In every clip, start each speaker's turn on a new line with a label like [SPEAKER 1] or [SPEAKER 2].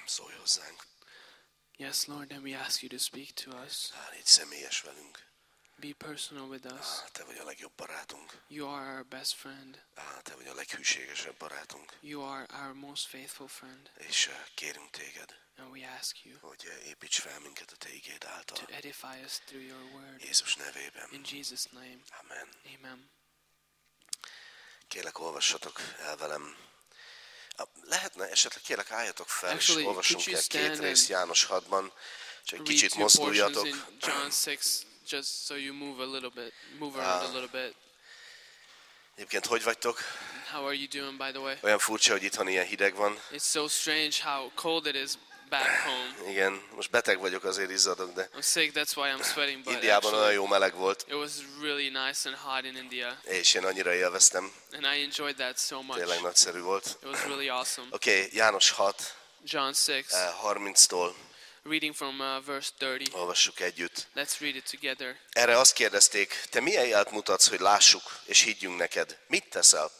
[SPEAKER 1] szólj hozzánk.
[SPEAKER 2] Yes, Lord, and we ask you to speak to us.
[SPEAKER 1] Légy személyes velünk.
[SPEAKER 2] Be personal with us.
[SPEAKER 1] Te vagy a legjobb barátunk.
[SPEAKER 2] You are our best friend.
[SPEAKER 1] Te vagy a leghűségesebb barátunk.
[SPEAKER 2] You are our most faithful friend.
[SPEAKER 1] És kérünk téged,
[SPEAKER 2] And we ask you
[SPEAKER 1] hogy építs fel minket a te igéd által.
[SPEAKER 2] to edify us through your word.
[SPEAKER 1] Jézus nevében.
[SPEAKER 2] In Jesus' name.
[SPEAKER 1] Amen.
[SPEAKER 2] Amen.
[SPEAKER 1] Kérlek, olvassatok el velem. Lehetne, esetleg kérlek, álljatok fel,
[SPEAKER 2] Actually,
[SPEAKER 1] és olvassunk
[SPEAKER 2] could you
[SPEAKER 1] el 2
[SPEAKER 2] stand
[SPEAKER 1] rész
[SPEAKER 2] and
[SPEAKER 1] János 6-ban, és egy
[SPEAKER 2] Read
[SPEAKER 1] kicsit
[SPEAKER 2] 2 portions
[SPEAKER 1] mozduljatok.
[SPEAKER 2] in John 6, just so you move around a little bit.
[SPEAKER 1] Egyébként hogy vagytok?
[SPEAKER 2] How are you doing, by the way?
[SPEAKER 1] Olyan furcsa, hogy itthon ilyen hideg van.
[SPEAKER 2] It's so strange how cold it is back home.
[SPEAKER 1] Igen, most beteg vagyok, azért izzadok, de
[SPEAKER 2] I'm sick, that's why I'm sweating, but
[SPEAKER 1] Indiában olyan jó meleg volt,
[SPEAKER 2] it was really nice and hot in India,
[SPEAKER 1] és én annyira élveztem,
[SPEAKER 2] and I enjoyed that so much.
[SPEAKER 1] tényleg nagyszerű volt.
[SPEAKER 2] It was really awesome.
[SPEAKER 1] Oké, János 6,
[SPEAKER 2] John 6,
[SPEAKER 1] 30-tól
[SPEAKER 2] reading from verse 30.
[SPEAKER 1] olvassuk együtt.
[SPEAKER 2] Let's read it together.
[SPEAKER 1] Erre azt kérdezték, te milyen jelt mutatsz, hogy lássuk és higgyünk neked? Mit teszel?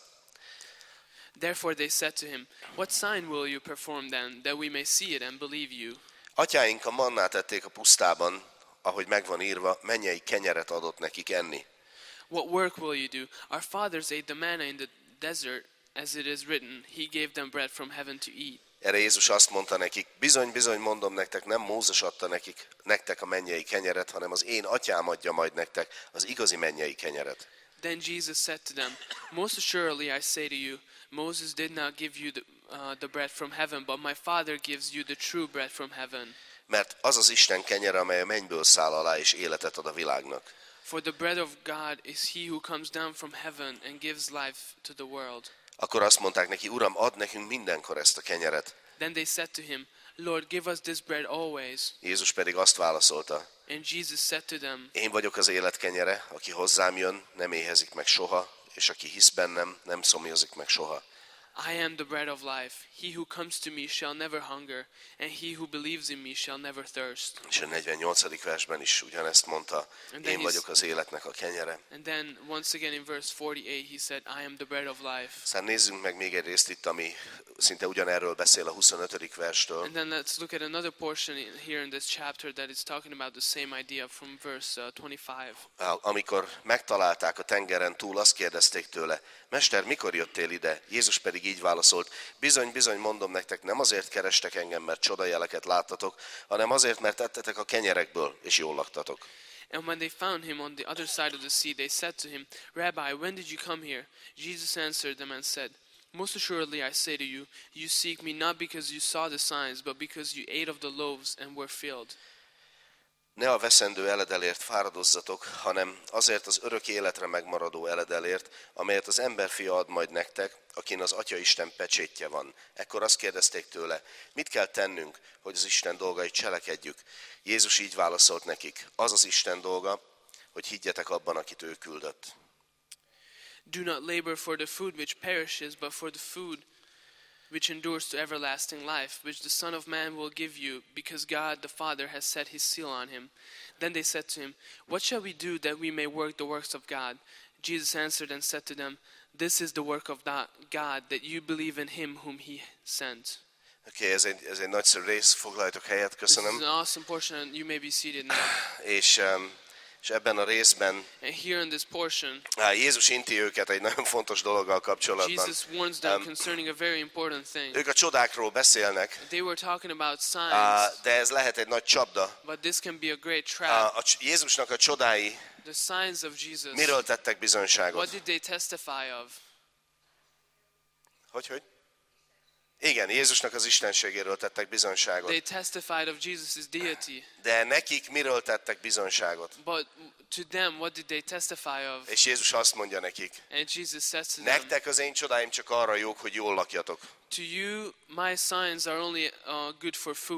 [SPEAKER 2] Therefore they said to him, what sign will you perform then, that we may see it and believe you?
[SPEAKER 1] Atyáink a mannát ették a pusztában, ahogy megvan írva, mennyei kenyeret adott nekik enni.
[SPEAKER 2] What work will you do? Our fathers ate the manna in the desert, as it is written, he gave them bread from heaven to eat.
[SPEAKER 1] Erre Jézus azt mondta nekik, bizony, bizony mondom nektek, nem Mózes adta nektek a mennyei kenyeret, hanem az én atyám adja majd nektek az igazi mennyei kenyeret.
[SPEAKER 2] Then Jesus said to them, most assuredly I say to you, Moses did not give you the bread from heaven, but my Father gives you the true bread from heaven.
[SPEAKER 1] Mert az az Isten kenyere, amely a mennyből száll alá és életet ad a világnak.
[SPEAKER 2] For the bread of God is he who comes down from heaven and gives life to the world.
[SPEAKER 1] Akkor azt mondták neki, Uram, add nekünk mindenkor ezt a kenyeret.
[SPEAKER 2] Then they said to him, Lord, give us this bread always.
[SPEAKER 1] Jézus pedig azt válaszolta,
[SPEAKER 2] And Jesus said to them,
[SPEAKER 1] én vagyok az élet kenyere, aki hozzám jön, nem éhezik meg soha, és aki hisz bennem, nem szomjazik meg soha.
[SPEAKER 2] I am the bread of life. He who comes to me shall never hunger, and he who believes in me shall never thirst.
[SPEAKER 1] És a 48. versben is ugyanezt mondta, én vagyok az életnek a kenyere.
[SPEAKER 2] And then once again in verse 48 he said, I am the bread of life.
[SPEAKER 1] Aztán nézzünk meg még egy részt itt, ami szinte ugyanerről beszél a 25. verstől.
[SPEAKER 2] And then let's look at another portion here in this chapter that is talking about the same idea from verse 25.
[SPEAKER 1] Amikor megtalálták a tengeren túl, azt kérdezték tőle, Mester, mikor jöttél ide? Jézus pedig így válaszolt, bizony, bizony mondom nektek, nem azért kerestek engem, mert csodajeleket láttatok, hanem azért, mert ettetek a kenyerekből, és jól laktatok.
[SPEAKER 2] And when they found him on the other side of the sea, they said to him, Rabbi, when did you come here? Jesus answered them and said, most assuredly I say to you, you seek me not because you saw the signs, but because you ate of the loaves and were filled.
[SPEAKER 1] Ne a veszendő eledelért fáradozzatok, hanem azért az örök életre megmaradó eledelért, amelyet az emberfia ad majd nektek, akin az Atya Isten pecsétje van. Ekkor azt kérdezték tőle, mit kell tennünk, hogy az Isten dolgait cselekedjük? Jézus így válaszolt nekik, az az Isten dolga, hogy higgyetek abban, akit ő küldött.
[SPEAKER 2] Do not labor for the food which perishes, but for the food which endures to everlasting life, which the Son of Man will give you, because God the Father has set his seal on him. Then they said to him, what shall we do that we may work the works of God? Jesus answered and said to them, this is the work of God, that you believe in him whom he sent.
[SPEAKER 1] Oké, ez egy nagyszerű rész, foglaljatok helyet,
[SPEAKER 2] This is
[SPEAKER 1] köszönöm.
[SPEAKER 2] an awesome portion, and you may be seated now.
[SPEAKER 1] És ebben a részben
[SPEAKER 2] And here in this portion,
[SPEAKER 1] Jézus inti őket egy nagyon fontos dologgal kapcsolatban.
[SPEAKER 2] Jesus warns them concerning a very important thing.
[SPEAKER 1] Ők a csodákról beszélnek,
[SPEAKER 2] They were talking about signs,
[SPEAKER 1] de ez lehet egy nagy csapda.
[SPEAKER 2] but this can be a great trap.
[SPEAKER 1] Jézusnak a csodái
[SPEAKER 2] The signs of Jesus,
[SPEAKER 1] miről tettek
[SPEAKER 2] what
[SPEAKER 1] bizonyságot?
[SPEAKER 2] did they testify of?
[SPEAKER 1] Hogy? Igen, Jézusnak az istenségéről tettek bizonyságot.
[SPEAKER 2] They testified of Jesus' deity.
[SPEAKER 1] De nekik miről tettek bizonyságot?
[SPEAKER 2] But to them, what did they testify of?
[SPEAKER 1] És Jézus azt mondja nekik,
[SPEAKER 2] And Jesus says to them,
[SPEAKER 1] nektek az én csodáim csak arra jók, hogy jól lakjatok.
[SPEAKER 2] to you, my signs are only good for food.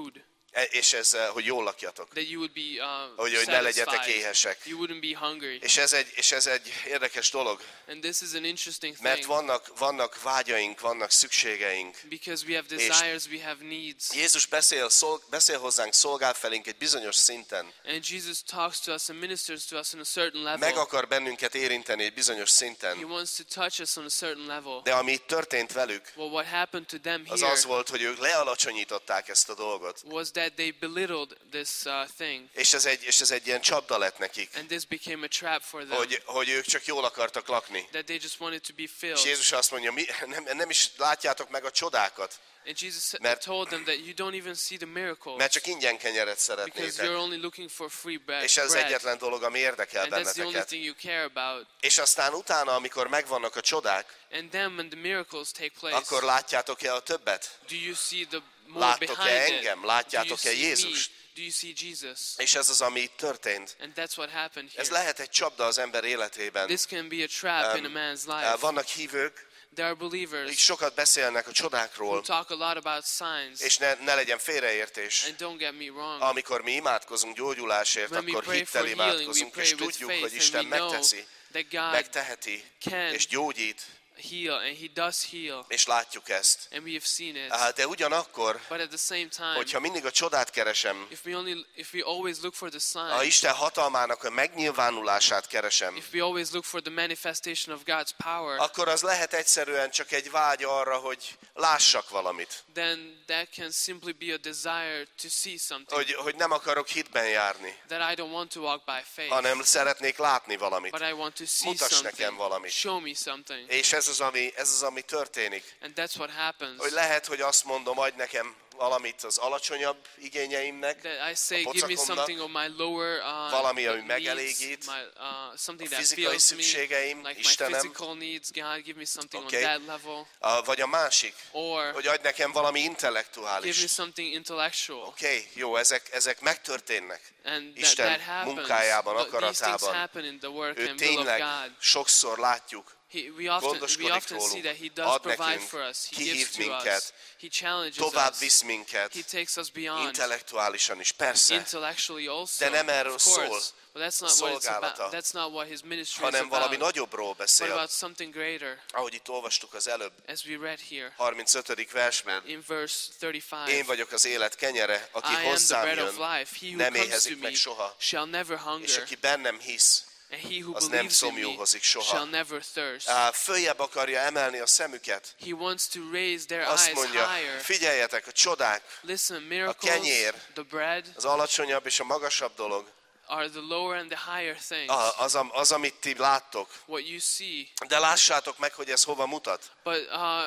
[SPEAKER 1] És ez, hogy jól lakjatok.
[SPEAKER 2] That you would be
[SPEAKER 1] Hogy ne legyetek
[SPEAKER 2] satisfied.
[SPEAKER 1] éhesek.
[SPEAKER 2] You wouldn't be hungry.
[SPEAKER 1] És ez egy érdekes dolog,
[SPEAKER 2] And this is an interesting
[SPEAKER 1] mert
[SPEAKER 2] thing.
[SPEAKER 1] vannak vágyaink, vannak szükségeink.
[SPEAKER 2] Because we have desires, we have needs.
[SPEAKER 1] Jézus beszél hozzánk, szolgál felénk egy bizonyos szinten.
[SPEAKER 2] And Jesus talks to us and ministers to us on a certain level.
[SPEAKER 1] Meg akar bennünket érinteni egy bizonyos
[SPEAKER 2] He
[SPEAKER 1] szinten.
[SPEAKER 2] wants to touch us on a certain level.
[SPEAKER 1] De ami itt történt velük,
[SPEAKER 2] Well, what happened to them
[SPEAKER 1] az
[SPEAKER 2] here
[SPEAKER 1] az volt, hogy ők lealacsonyították ezt a dolgot.
[SPEAKER 2] was that they belittled this thing.
[SPEAKER 1] És ez egy ilyen csapda lett nekik,
[SPEAKER 2] And this became a trap for them.
[SPEAKER 1] hogy ők csak jól akartak lakni.
[SPEAKER 2] That they just wanted to be
[SPEAKER 1] És
[SPEAKER 2] filled.
[SPEAKER 1] Jézus azt mondja, nem is látjátok meg a csodákat,
[SPEAKER 2] And Jesus
[SPEAKER 1] Mert-
[SPEAKER 2] told them that you don't even see the miracles.
[SPEAKER 1] mert csak ingyen kenyeret
[SPEAKER 2] Because
[SPEAKER 1] szeretnétek.
[SPEAKER 2] you're only looking for free bread.
[SPEAKER 1] És ez az egyetlen dolog, ami érdekel
[SPEAKER 2] And that's the only
[SPEAKER 1] benneteket.
[SPEAKER 2] thing you care about.
[SPEAKER 1] És aztán utána, amikor megvannak a csodák,
[SPEAKER 2] And then when the miracles take place,
[SPEAKER 1] akkor látjátok-e a többet?
[SPEAKER 2] do you see the more
[SPEAKER 1] Láttok-e
[SPEAKER 2] behind it?
[SPEAKER 1] engem?
[SPEAKER 2] Do you
[SPEAKER 1] Látjátok-e
[SPEAKER 2] see me?
[SPEAKER 1] Jézust?
[SPEAKER 2] Do you see Jesus?
[SPEAKER 1] És ez az, ami itt történt.
[SPEAKER 2] And that's what happened
[SPEAKER 1] Ez
[SPEAKER 2] here.
[SPEAKER 1] lehet egy csapda az ember életében.
[SPEAKER 2] This can be a trap in a man's life.
[SPEAKER 1] Vannak hívők,
[SPEAKER 2] There are
[SPEAKER 1] akik
[SPEAKER 2] believers
[SPEAKER 1] sokat beszélnek a
[SPEAKER 2] who
[SPEAKER 1] csodákról,
[SPEAKER 2] talk a lot about signs.
[SPEAKER 1] és ne legyen félreértés.
[SPEAKER 2] And don't get me wrong.
[SPEAKER 1] Amikor mi imádkozunk gyógyulásért,
[SPEAKER 2] When we
[SPEAKER 1] akkor
[SPEAKER 2] pray for
[SPEAKER 1] hittel
[SPEAKER 2] healing, we
[SPEAKER 1] imádkozunk,
[SPEAKER 2] pray
[SPEAKER 1] és
[SPEAKER 2] with
[SPEAKER 1] tudjuk, hogy
[SPEAKER 2] faith, and
[SPEAKER 1] Isten
[SPEAKER 2] we know
[SPEAKER 1] megteszi,
[SPEAKER 2] that God
[SPEAKER 1] megteheti,
[SPEAKER 2] can
[SPEAKER 1] és gyógyít,
[SPEAKER 2] heal, and He does heal.
[SPEAKER 1] és látjuk ezt.
[SPEAKER 2] And we have seen it.
[SPEAKER 1] De ugyanakkor,
[SPEAKER 2] But at the same time,
[SPEAKER 1] hogyha mindig a csodát keresem,
[SPEAKER 2] if we always look for the
[SPEAKER 1] a
[SPEAKER 2] sign,
[SPEAKER 1] Isten hatalmának a megnyilvánulását keresem,
[SPEAKER 2] if we always look for the manifestation of God's power,
[SPEAKER 1] akkor az lehet egyszerűen csak egy vágy arra, hogy lássak valamit.
[SPEAKER 2] then that can simply be a desire to see something.
[SPEAKER 1] Hogy nem akarok hitben járni,
[SPEAKER 2] That I don't want to walk by faith,
[SPEAKER 1] hanem szeretnék látni valamit.
[SPEAKER 2] but I want to see
[SPEAKER 1] Mutass nekem
[SPEAKER 2] something.
[SPEAKER 1] valamit.
[SPEAKER 2] Show me something.
[SPEAKER 1] És ez az, ami történik.
[SPEAKER 2] And that's what happens.
[SPEAKER 1] Hogy lehet, hogy azt mondom, adj nekem valamit az alacsonyabb igényeimnek,
[SPEAKER 2] That I say,
[SPEAKER 1] a
[SPEAKER 2] give me
[SPEAKER 1] pocakomnak,
[SPEAKER 2] something on my lower
[SPEAKER 1] valami, ami
[SPEAKER 2] needs,
[SPEAKER 1] megelégít,
[SPEAKER 2] my, something
[SPEAKER 1] a
[SPEAKER 2] that
[SPEAKER 1] fizikai
[SPEAKER 2] fills me,
[SPEAKER 1] szükségeim,
[SPEAKER 2] like my
[SPEAKER 1] Istenem.
[SPEAKER 2] physical needs. God, give me something
[SPEAKER 1] Okay.
[SPEAKER 2] on that level.
[SPEAKER 1] Vagy a másik,
[SPEAKER 2] Or
[SPEAKER 1] hogy adj nekem valami
[SPEAKER 2] give me
[SPEAKER 1] intellektuális.
[SPEAKER 2] something intellectual.
[SPEAKER 1] Oké, jó, ezek megtörténnek.
[SPEAKER 2] And
[SPEAKER 1] Isten
[SPEAKER 2] that happens.
[SPEAKER 1] munkájában,
[SPEAKER 2] These things
[SPEAKER 1] akaratában.
[SPEAKER 2] happen in the work
[SPEAKER 1] Ő
[SPEAKER 2] and will of
[SPEAKER 1] tényleg
[SPEAKER 2] God.
[SPEAKER 1] sokszor látjuk,
[SPEAKER 2] We
[SPEAKER 1] gondoskodik
[SPEAKER 2] often see
[SPEAKER 1] rólunk,
[SPEAKER 2] that He does
[SPEAKER 1] ad
[SPEAKER 2] provide
[SPEAKER 1] nekünk,
[SPEAKER 2] for us. He
[SPEAKER 1] kihív
[SPEAKER 2] gives to us.
[SPEAKER 1] minket,
[SPEAKER 2] He challenges
[SPEAKER 1] tovább
[SPEAKER 2] us.
[SPEAKER 1] visz minket,
[SPEAKER 2] He takes us beyond.
[SPEAKER 1] intellektuálisan is, persze,
[SPEAKER 2] Intellectually also.
[SPEAKER 1] De nem erről
[SPEAKER 2] of course.
[SPEAKER 1] szól
[SPEAKER 2] But that's
[SPEAKER 1] a
[SPEAKER 2] not what it's
[SPEAKER 1] szolgálata,
[SPEAKER 2] about. That's not what His ministry
[SPEAKER 1] hanem
[SPEAKER 2] is
[SPEAKER 1] valami
[SPEAKER 2] about.
[SPEAKER 1] nagyobbról
[SPEAKER 2] But
[SPEAKER 1] beszél.
[SPEAKER 2] about something greater,
[SPEAKER 1] Ahogy itt olvastuk az előbb,
[SPEAKER 2] as we read here
[SPEAKER 1] 35. versben.
[SPEAKER 2] in verse 35.
[SPEAKER 1] Én vagyok az élet kenyere, aki
[SPEAKER 2] I am the
[SPEAKER 1] hozzám
[SPEAKER 2] bread of
[SPEAKER 1] jön,
[SPEAKER 2] life. He who
[SPEAKER 1] nem
[SPEAKER 2] comes to
[SPEAKER 1] éhezik
[SPEAKER 2] me
[SPEAKER 1] meg soha,
[SPEAKER 2] shall never
[SPEAKER 1] és
[SPEAKER 2] hunger,
[SPEAKER 1] aki bennem hisz,
[SPEAKER 2] and he who
[SPEAKER 1] az nem
[SPEAKER 2] believes in me
[SPEAKER 1] szomjúhozik soha.
[SPEAKER 2] shall never thirst.
[SPEAKER 1] Följebb akarja emelni a szemüket.
[SPEAKER 2] He wants to raise their
[SPEAKER 1] Azt
[SPEAKER 2] eyes
[SPEAKER 1] mondja,
[SPEAKER 2] higher.
[SPEAKER 1] figyeljetek, a csodák,
[SPEAKER 2] Listen, miracles,
[SPEAKER 1] kenyér.
[SPEAKER 2] the bread,
[SPEAKER 1] az alacsonyabb és a magasabb dolog,
[SPEAKER 2] are the lower and the higher things.
[SPEAKER 1] az, amit ti láttok.
[SPEAKER 2] What you see.
[SPEAKER 1] De lássátok meg, hogy ez hova mutat.
[SPEAKER 2] But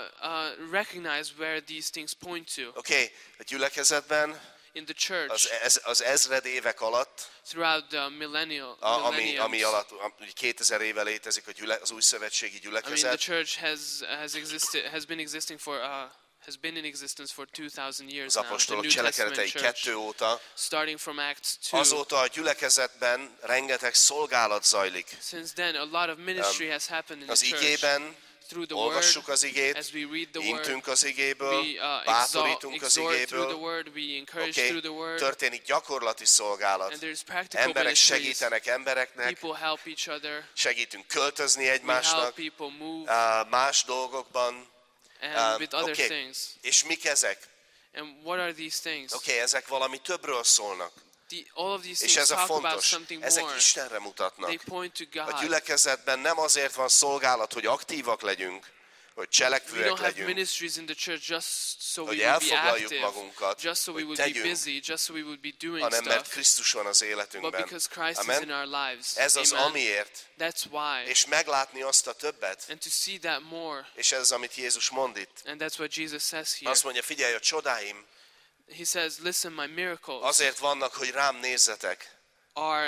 [SPEAKER 2] recognize where these things point to.
[SPEAKER 1] Oké, a gyülekezetben
[SPEAKER 2] In the church,
[SPEAKER 1] az ezred évek alatt,
[SPEAKER 2] throughout the
[SPEAKER 1] ami alatt 2000 éve létezik az új szövetségi
[SPEAKER 2] I mean, the
[SPEAKER 1] gyülekezet,
[SPEAKER 2] church has been existing for has been in existence for 2000 years
[SPEAKER 1] az
[SPEAKER 2] now. The
[SPEAKER 1] apostolok
[SPEAKER 2] New Testament
[SPEAKER 1] cselekedetei
[SPEAKER 2] church,
[SPEAKER 1] 2 óta,
[SPEAKER 2] starting from Acts 2.
[SPEAKER 1] azóta a gyülekezetben rengeteg szolgálat zajlik.
[SPEAKER 2] Since then, a lot of ministry has happened in
[SPEAKER 1] Az
[SPEAKER 2] the church.
[SPEAKER 1] igében
[SPEAKER 2] Through the
[SPEAKER 1] olvassuk
[SPEAKER 2] word,
[SPEAKER 1] az igét,
[SPEAKER 2] as we read the word,
[SPEAKER 1] intünk az igéből,
[SPEAKER 2] we
[SPEAKER 1] bátorítunk az
[SPEAKER 2] exhort through the
[SPEAKER 1] igéből,
[SPEAKER 2] word, we encourage
[SPEAKER 1] oké,
[SPEAKER 2] through the word,
[SPEAKER 1] történik gyakorlati szolgálat.
[SPEAKER 2] and there's practical
[SPEAKER 1] Emberek
[SPEAKER 2] ministries.
[SPEAKER 1] segítenek embereknek,
[SPEAKER 2] People help each other.
[SPEAKER 1] segítünk költözni
[SPEAKER 2] We help
[SPEAKER 1] egymásnak,
[SPEAKER 2] people move
[SPEAKER 1] más dolgokban.
[SPEAKER 2] and with other
[SPEAKER 1] Oké,
[SPEAKER 2] things.
[SPEAKER 1] és mik ezek?
[SPEAKER 2] And what are these things?
[SPEAKER 1] Oké, ezek valami többről szólnak.
[SPEAKER 2] All of these
[SPEAKER 1] És
[SPEAKER 2] things
[SPEAKER 1] ez a
[SPEAKER 2] talk about
[SPEAKER 1] fontos,
[SPEAKER 2] something
[SPEAKER 1] ezek
[SPEAKER 2] more.
[SPEAKER 1] Istenre mutatnak.
[SPEAKER 2] They point to
[SPEAKER 1] A
[SPEAKER 2] God.
[SPEAKER 1] gyülekezetben nem azért van szolgálat, hogy aktívak legyünk, hogy
[SPEAKER 2] We
[SPEAKER 1] cselekvőek
[SPEAKER 2] don't have
[SPEAKER 1] legyünk,
[SPEAKER 2] ministries in the church just so we
[SPEAKER 1] hogy
[SPEAKER 2] would be
[SPEAKER 1] elfoglaljuk
[SPEAKER 2] active,
[SPEAKER 1] magunkat,
[SPEAKER 2] just so we
[SPEAKER 1] hogy
[SPEAKER 2] would be
[SPEAKER 1] tegyünk,
[SPEAKER 2] busy, just so we would be doing
[SPEAKER 1] hanem mert
[SPEAKER 2] stuff,
[SPEAKER 1] Krisztus van az
[SPEAKER 2] but
[SPEAKER 1] életünkben.
[SPEAKER 2] because Christ is in
[SPEAKER 1] Amen?
[SPEAKER 2] our lives.
[SPEAKER 1] Ez az
[SPEAKER 2] Amen.
[SPEAKER 1] amiért,
[SPEAKER 2] That's why.
[SPEAKER 1] és meglátni azt a többet,
[SPEAKER 2] And to see that more.
[SPEAKER 1] és ez az, amit Jézus mond itt.
[SPEAKER 2] And that's what Jesus says here.
[SPEAKER 1] Azt mondja, figyelj, a csodáim
[SPEAKER 2] He says, listen, my miracles
[SPEAKER 1] azért vannak, hogy rám nézzetek.
[SPEAKER 2] are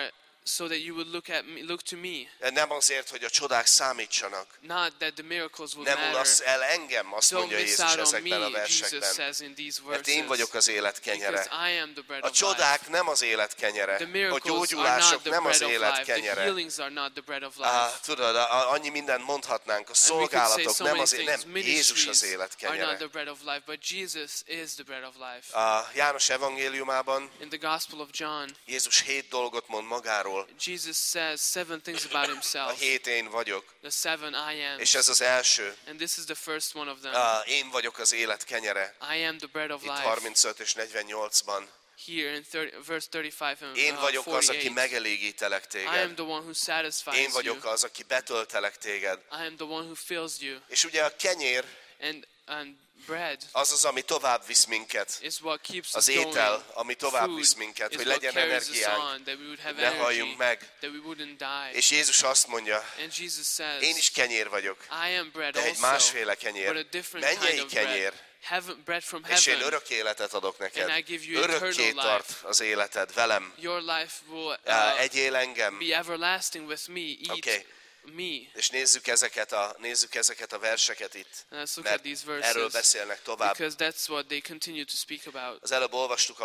[SPEAKER 2] so that you would look to me.
[SPEAKER 1] Nem azért, hogy a csodák számítsanak.
[SPEAKER 2] Not that the miracles would
[SPEAKER 1] Nem
[SPEAKER 2] matter.
[SPEAKER 1] mulassz el engem, azt
[SPEAKER 2] Don't
[SPEAKER 1] mondja
[SPEAKER 2] miss
[SPEAKER 1] Jézus
[SPEAKER 2] out on
[SPEAKER 1] ezekben a
[SPEAKER 2] me, Jesus
[SPEAKER 1] versekben.
[SPEAKER 2] says in these
[SPEAKER 1] Mert én vagyok
[SPEAKER 2] verses.
[SPEAKER 1] az élet kenyere.
[SPEAKER 2] Because I am the bread
[SPEAKER 1] A
[SPEAKER 2] of life.
[SPEAKER 1] csodák nem az élet kenyere.
[SPEAKER 2] The
[SPEAKER 1] A
[SPEAKER 2] miracles are not
[SPEAKER 1] gyógyulások
[SPEAKER 2] the
[SPEAKER 1] nem az
[SPEAKER 2] bread of
[SPEAKER 1] élet
[SPEAKER 2] life. The
[SPEAKER 1] kenyere.
[SPEAKER 2] healings are not the bread of life.
[SPEAKER 1] Tudod, annyi mindent mondhatnánk. A
[SPEAKER 2] And we could say
[SPEAKER 1] szolgálatok
[SPEAKER 2] so
[SPEAKER 1] nem
[SPEAKER 2] many
[SPEAKER 1] az
[SPEAKER 2] things.
[SPEAKER 1] nem Jézus az
[SPEAKER 2] Ministries
[SPEAKER 1] élet
[SPEAKER 2] are not
[SPEAKER 1] kenyere.
[SPEAKER 2] the bread of life, but Jesus is the bread of life.
[SPEAKER 1] A János evangéliumában
[SPEAKER 2] In the Gospel of John,
[SPEAKER 1] Jézus 7 dolgot mond magáról.
[SPEAKER 2] Jesus says 7 things about
[SPEAKER 1] A
[SPEAKER 2] himself.
[SPEAKER 1] 7 én vagyok.
[SPEAKER 2] The 7 I am.
[SPEAKER 1] És ez az első.
[SPEAKER 2] And this is the first one of them.
[SPEAKER 1] Én vagyok az élet kenyere.
[SPEAKER 2] I am the bread of
[SPEAKER 1] Itt
[SPEAKER 2] life.
[SPEAKER 1] 35 és 48-ban.
[SPEAKER 2] Here in verse 35 and
[SPEAKER 1] Én vagyok az, aki
[SPEAKER 2] 48.
[SPEAKER 1] megelégítelek
[SPEAKER 2] I am
[SPEAKER 1] téged.
[SPEAKER 2] the one who satisfies
[SPEAKER 1] Én vagyok
[SPEAKER 2] you.
[SPEAKER 1] az, aki betöltelek téged.
[SPEAKER 2] I am the one who fills you.
[SPEAKER 1] És ugye a kenyér
[SPEAKER 2] And bread
[SPEAKER 1] az az, ami tovább visz minket.
[SPEAKER 2] is what keeps
[SPEAKER 1] Az
[SPEAKER 2] us going.
[SPEAKER 1] étel, ami tovább visz
[SPEAKER 2] Food
[SPEAKER 1] minket,
[SPEAKER 2] is
[SPEAKER 1] hogy
[SPEAKER 2] what
[SPEAKER 1] legyen
[SPEAKER 2] carries us
[SPEAKER 1] energiánk,
[SPEAKER 2] on, that we would have
[SPEAKER 1] ne
[SPEAKER 2] energy,
[SPEAKER 1] halljunk meg.
[SPEAKER 2] that we wouldn't die.
[SPEAKER 1] És Jézus azt mondja,
[SPEAKER 2] And Jesus says,
[SPEAKER 1] én is kenyér vagyok,
[SPEAKER 2] I am bread
[SPEAKER 1] de egy
[SPEAKER 2] also,
[SPEAKER 1] másféle
[SPEAKER 2] but a
[SPEAKER 1] kenyér,
[SPEAKER 2] different kind
[SPEAKER 1] mennyei
[SPEAKER 2] of bread.
[SPEAKER 1] kenyér,
[SPEAKER 2] Bread from
[SPEAKER 1] és én
[SPEAKER 2] heaven.
[SPEAKER 1] örök életet adok neked.
[SPEAKER 2] And I give you
[SPEAKER 1] Örökké
[SPEAKER 2] eternal
[SPEAKER 1] tart
[SPEAKER 2] life.
[SPEAKER 1] az életed velem.
[SPEAKER 2] Your life will
[SPEAKER 1] Egyél engem.
[SPEAKER 2] be everlasting with me. Eat
[SPEAKER 1] Okay.
[SPEAKER 2] me.
[SPEAKER 1] És nézzük ezeket a verseket itt,
[SPEAKER 2] And let's look at
[SPEAKER 1] mert
[SPEAKER 2] these
[SPEAKER 1] erről
[SPEAKER 2] verses,
[SPEAKER 1] beszélnek tovább.
[SPEAKER 2] because that's what they continue to speak about.
[SPEAKER 1] Az előbb olvastuk a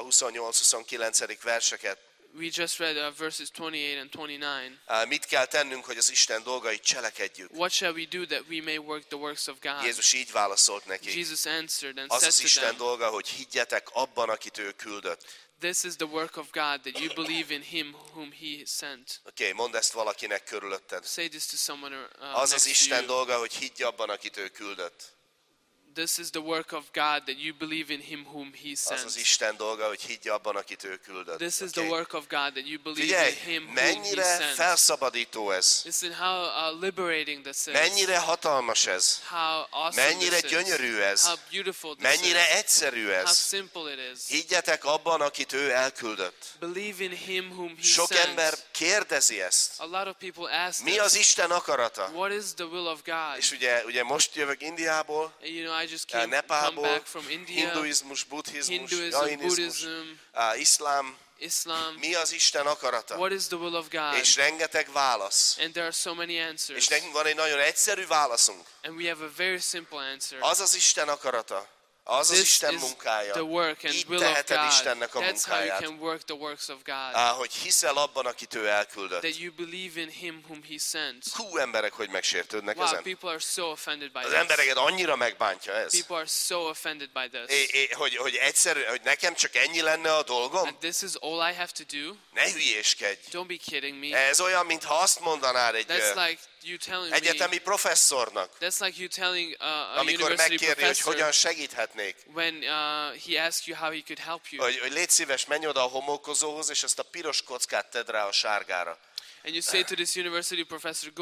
[SPEAKER 1] 28-29. verseket.
[SPEAKER 2] We just read verses 28 and 29.
[SPEAKER 1] Mit kell tennünk, hogy az Isten dolgait cselekedjük?
[SPEAKER 2] What shall we do that we may work the works of God?
[SPEAKER 1] Jézus így válaszolt neki.
[SPEAKER 2] Jesus answered and
[SPEAKER 1] Az
[SPEAKER 2] said
[SPEAKER 1] az
[SPEAKER 2] to
[SPEAKER 1] Isten
[SPEAKER 2] them,
[SPEAKER 1] dolga, hogy higgyetek abban, akit ő küldött.
[SPEAKER 2] this is the work of God, that you believe in him whom he sent.
[SPEAKER 1] Oké, mondd ezt valakinek körülötted.
[SPEAKER 2] Say this to someone
[SPEAKER 1] Az
[SPEAKER 2] next
[SPEAKER 1] az
[SPEAKER 2] to
[SPEAKER 1] Isten
[SPEAKER 2] you.
[SPEAKER 1] dolga, hogy higgy abban, akit ő küldött.
[SPEAKER 2] This is the work of God, that you believe in him whom he
[SPEAKER 1] Az az
[SPEAKER 2] sent.
[SPEAKER 1] Isten dolga, hogy higgy abban, akit ő küldött.
[SPEAKER 2] This is the
[SPEAKER 1] Oké?
[SPEAKER 2] work of God, that you believe
[SPEAKER 1] Figyelj,
[SPEAKER 2] in him whom
[SPEAKER 1] mennyire
[SPEAKER 2] he sent.
[SPEAKER 1] felszabadító ez.
[SPEAKER 2] Listen how liberating this is.
[SPEAKER 1] Mennyire hatalmas ez.
[SPEAKER 2] How awesome
[SPEAKER 1] Mennyire
[SPEAKER 2] this is.
[SPEAKER 1] gyönyörű ez.
[SPEAKER 2] How beautiful this
[SPEAKER 1] Mennyire
[SPEAKER 2] is.
[SPEAKER 1] egyszerű
[SPEAKER 2] How
[SPEAKER 1] ez.
[SPEAKER 2] simple it is.
[SPEAKER 1] Higgyetek abban, akit ő elküldött.
[SPEAKER 2] Believe in him whom he
[SPEAKER 1] Sok
[SPEAKER 2] sent.
[SPEAKER 1] ember kérdezi ezt.
[SPEAKER 2] A lot of people ask
[SPEAKER 1] Mi az
[SPEAKER 2] this.
[SPEAKER 1] Isten akarata?
[SPEAKER 2] What is the will of God?
[SPEAKER 1] És ugye most jövök Indiából,
[SPEAKER 2] You know, I just come
[SPEAKER 1] Nepálból,
[SPEAKER 2] back from India.
[SPEAKER 1] hinduizmus, buddhizmus,
[SPEAKER 2] Hinduism,
[SPEAKER 1] jainizmus,
[SPEAKER 2] Buddhism,
[SPEAKER 1] iszlám.
[SPEAKER 2] Islam.
[SPEAKER 1] Mi az Isten akarata?
[SPEAKER 2] What is the will of God?
[SPEAKER 1] És rengeteg válasz.
[SPEAKER 2] And there are so many
[SPEAKER 1] És
[SPEAKER 2] answers.
[SPEAKER 1] nekünk van egy nagyon egyszerű válaszunk.
[SPEAKER 2] And we have a very simple answer.
[SPEAKER 1] Az az Isten akarata. Az az
[SPEAKER 2] This
[SPEAKER 1] Isten
[SPEAKER 2] is
[SPEAKER 1] munkája.
[SPEAKER 2] the work and
[SPEAKER 1] Így
[SPEAKER 2] will of
[SPEAKER 1] teheted
[SPEAKER 2] God.
[SPEAKER 1] Istennek a
[SPEAKER 2] That's how you
[SPEAKER 1] munkáját.
[SPEAKER 2] can work the works of God.
[SPEAKER 1] Hogy hiszel abban, akit ő elküldött.
[SPEAKER 2] That you believe in him whom he sent.
[SPEAKER 1] Hú, emberek, hogy megsértődnek
[SPEAKER 2] Wow,
[SPEAKER 1] ezen.
[SPEAKER 2] people are so offended by
[SPEAKER 1] Az
[SPEAKER 2] this.
[SPEAKER 1] embereket annyira megbántja ez.
[SPEAKER 2] People are so offended by this.
[SPEAKER 1] Hogy egyszerű, hogy nekem csak ennyi lenne a dolgom?
[SPEAKER 2] And this is all I have to do?
[SPEAKER 1] Ne hülyéskedj.
[SPEAKER 2] Don't be kidding me.
[SPEAKER 1] Ez olyan, mintha azt mondanád egy
[SPEAKER 2] That's like you telling
[SPEAKER 1] egyetemi
[SPEAKER 2] me.
[SPEAKER 1] professzornak,
[SPEAKER 2] That's like you telling a
[SPEAKER 1] amikor
[SPEAKER 2] university
[SPEAKER 1] megkérni, hogy
[SPEAKER 2] professor
[SPEAKER 1] hogyan segíthetnék.
[SPEAKER 2] when he asks you how he could help you.
[SPEAKER 1] Hogy légy szíves, menj oda a homokkozóhoz, és ezt a piros kockát tedd rá a sárgára.
[SPEAKER 2] And you say to this university professor,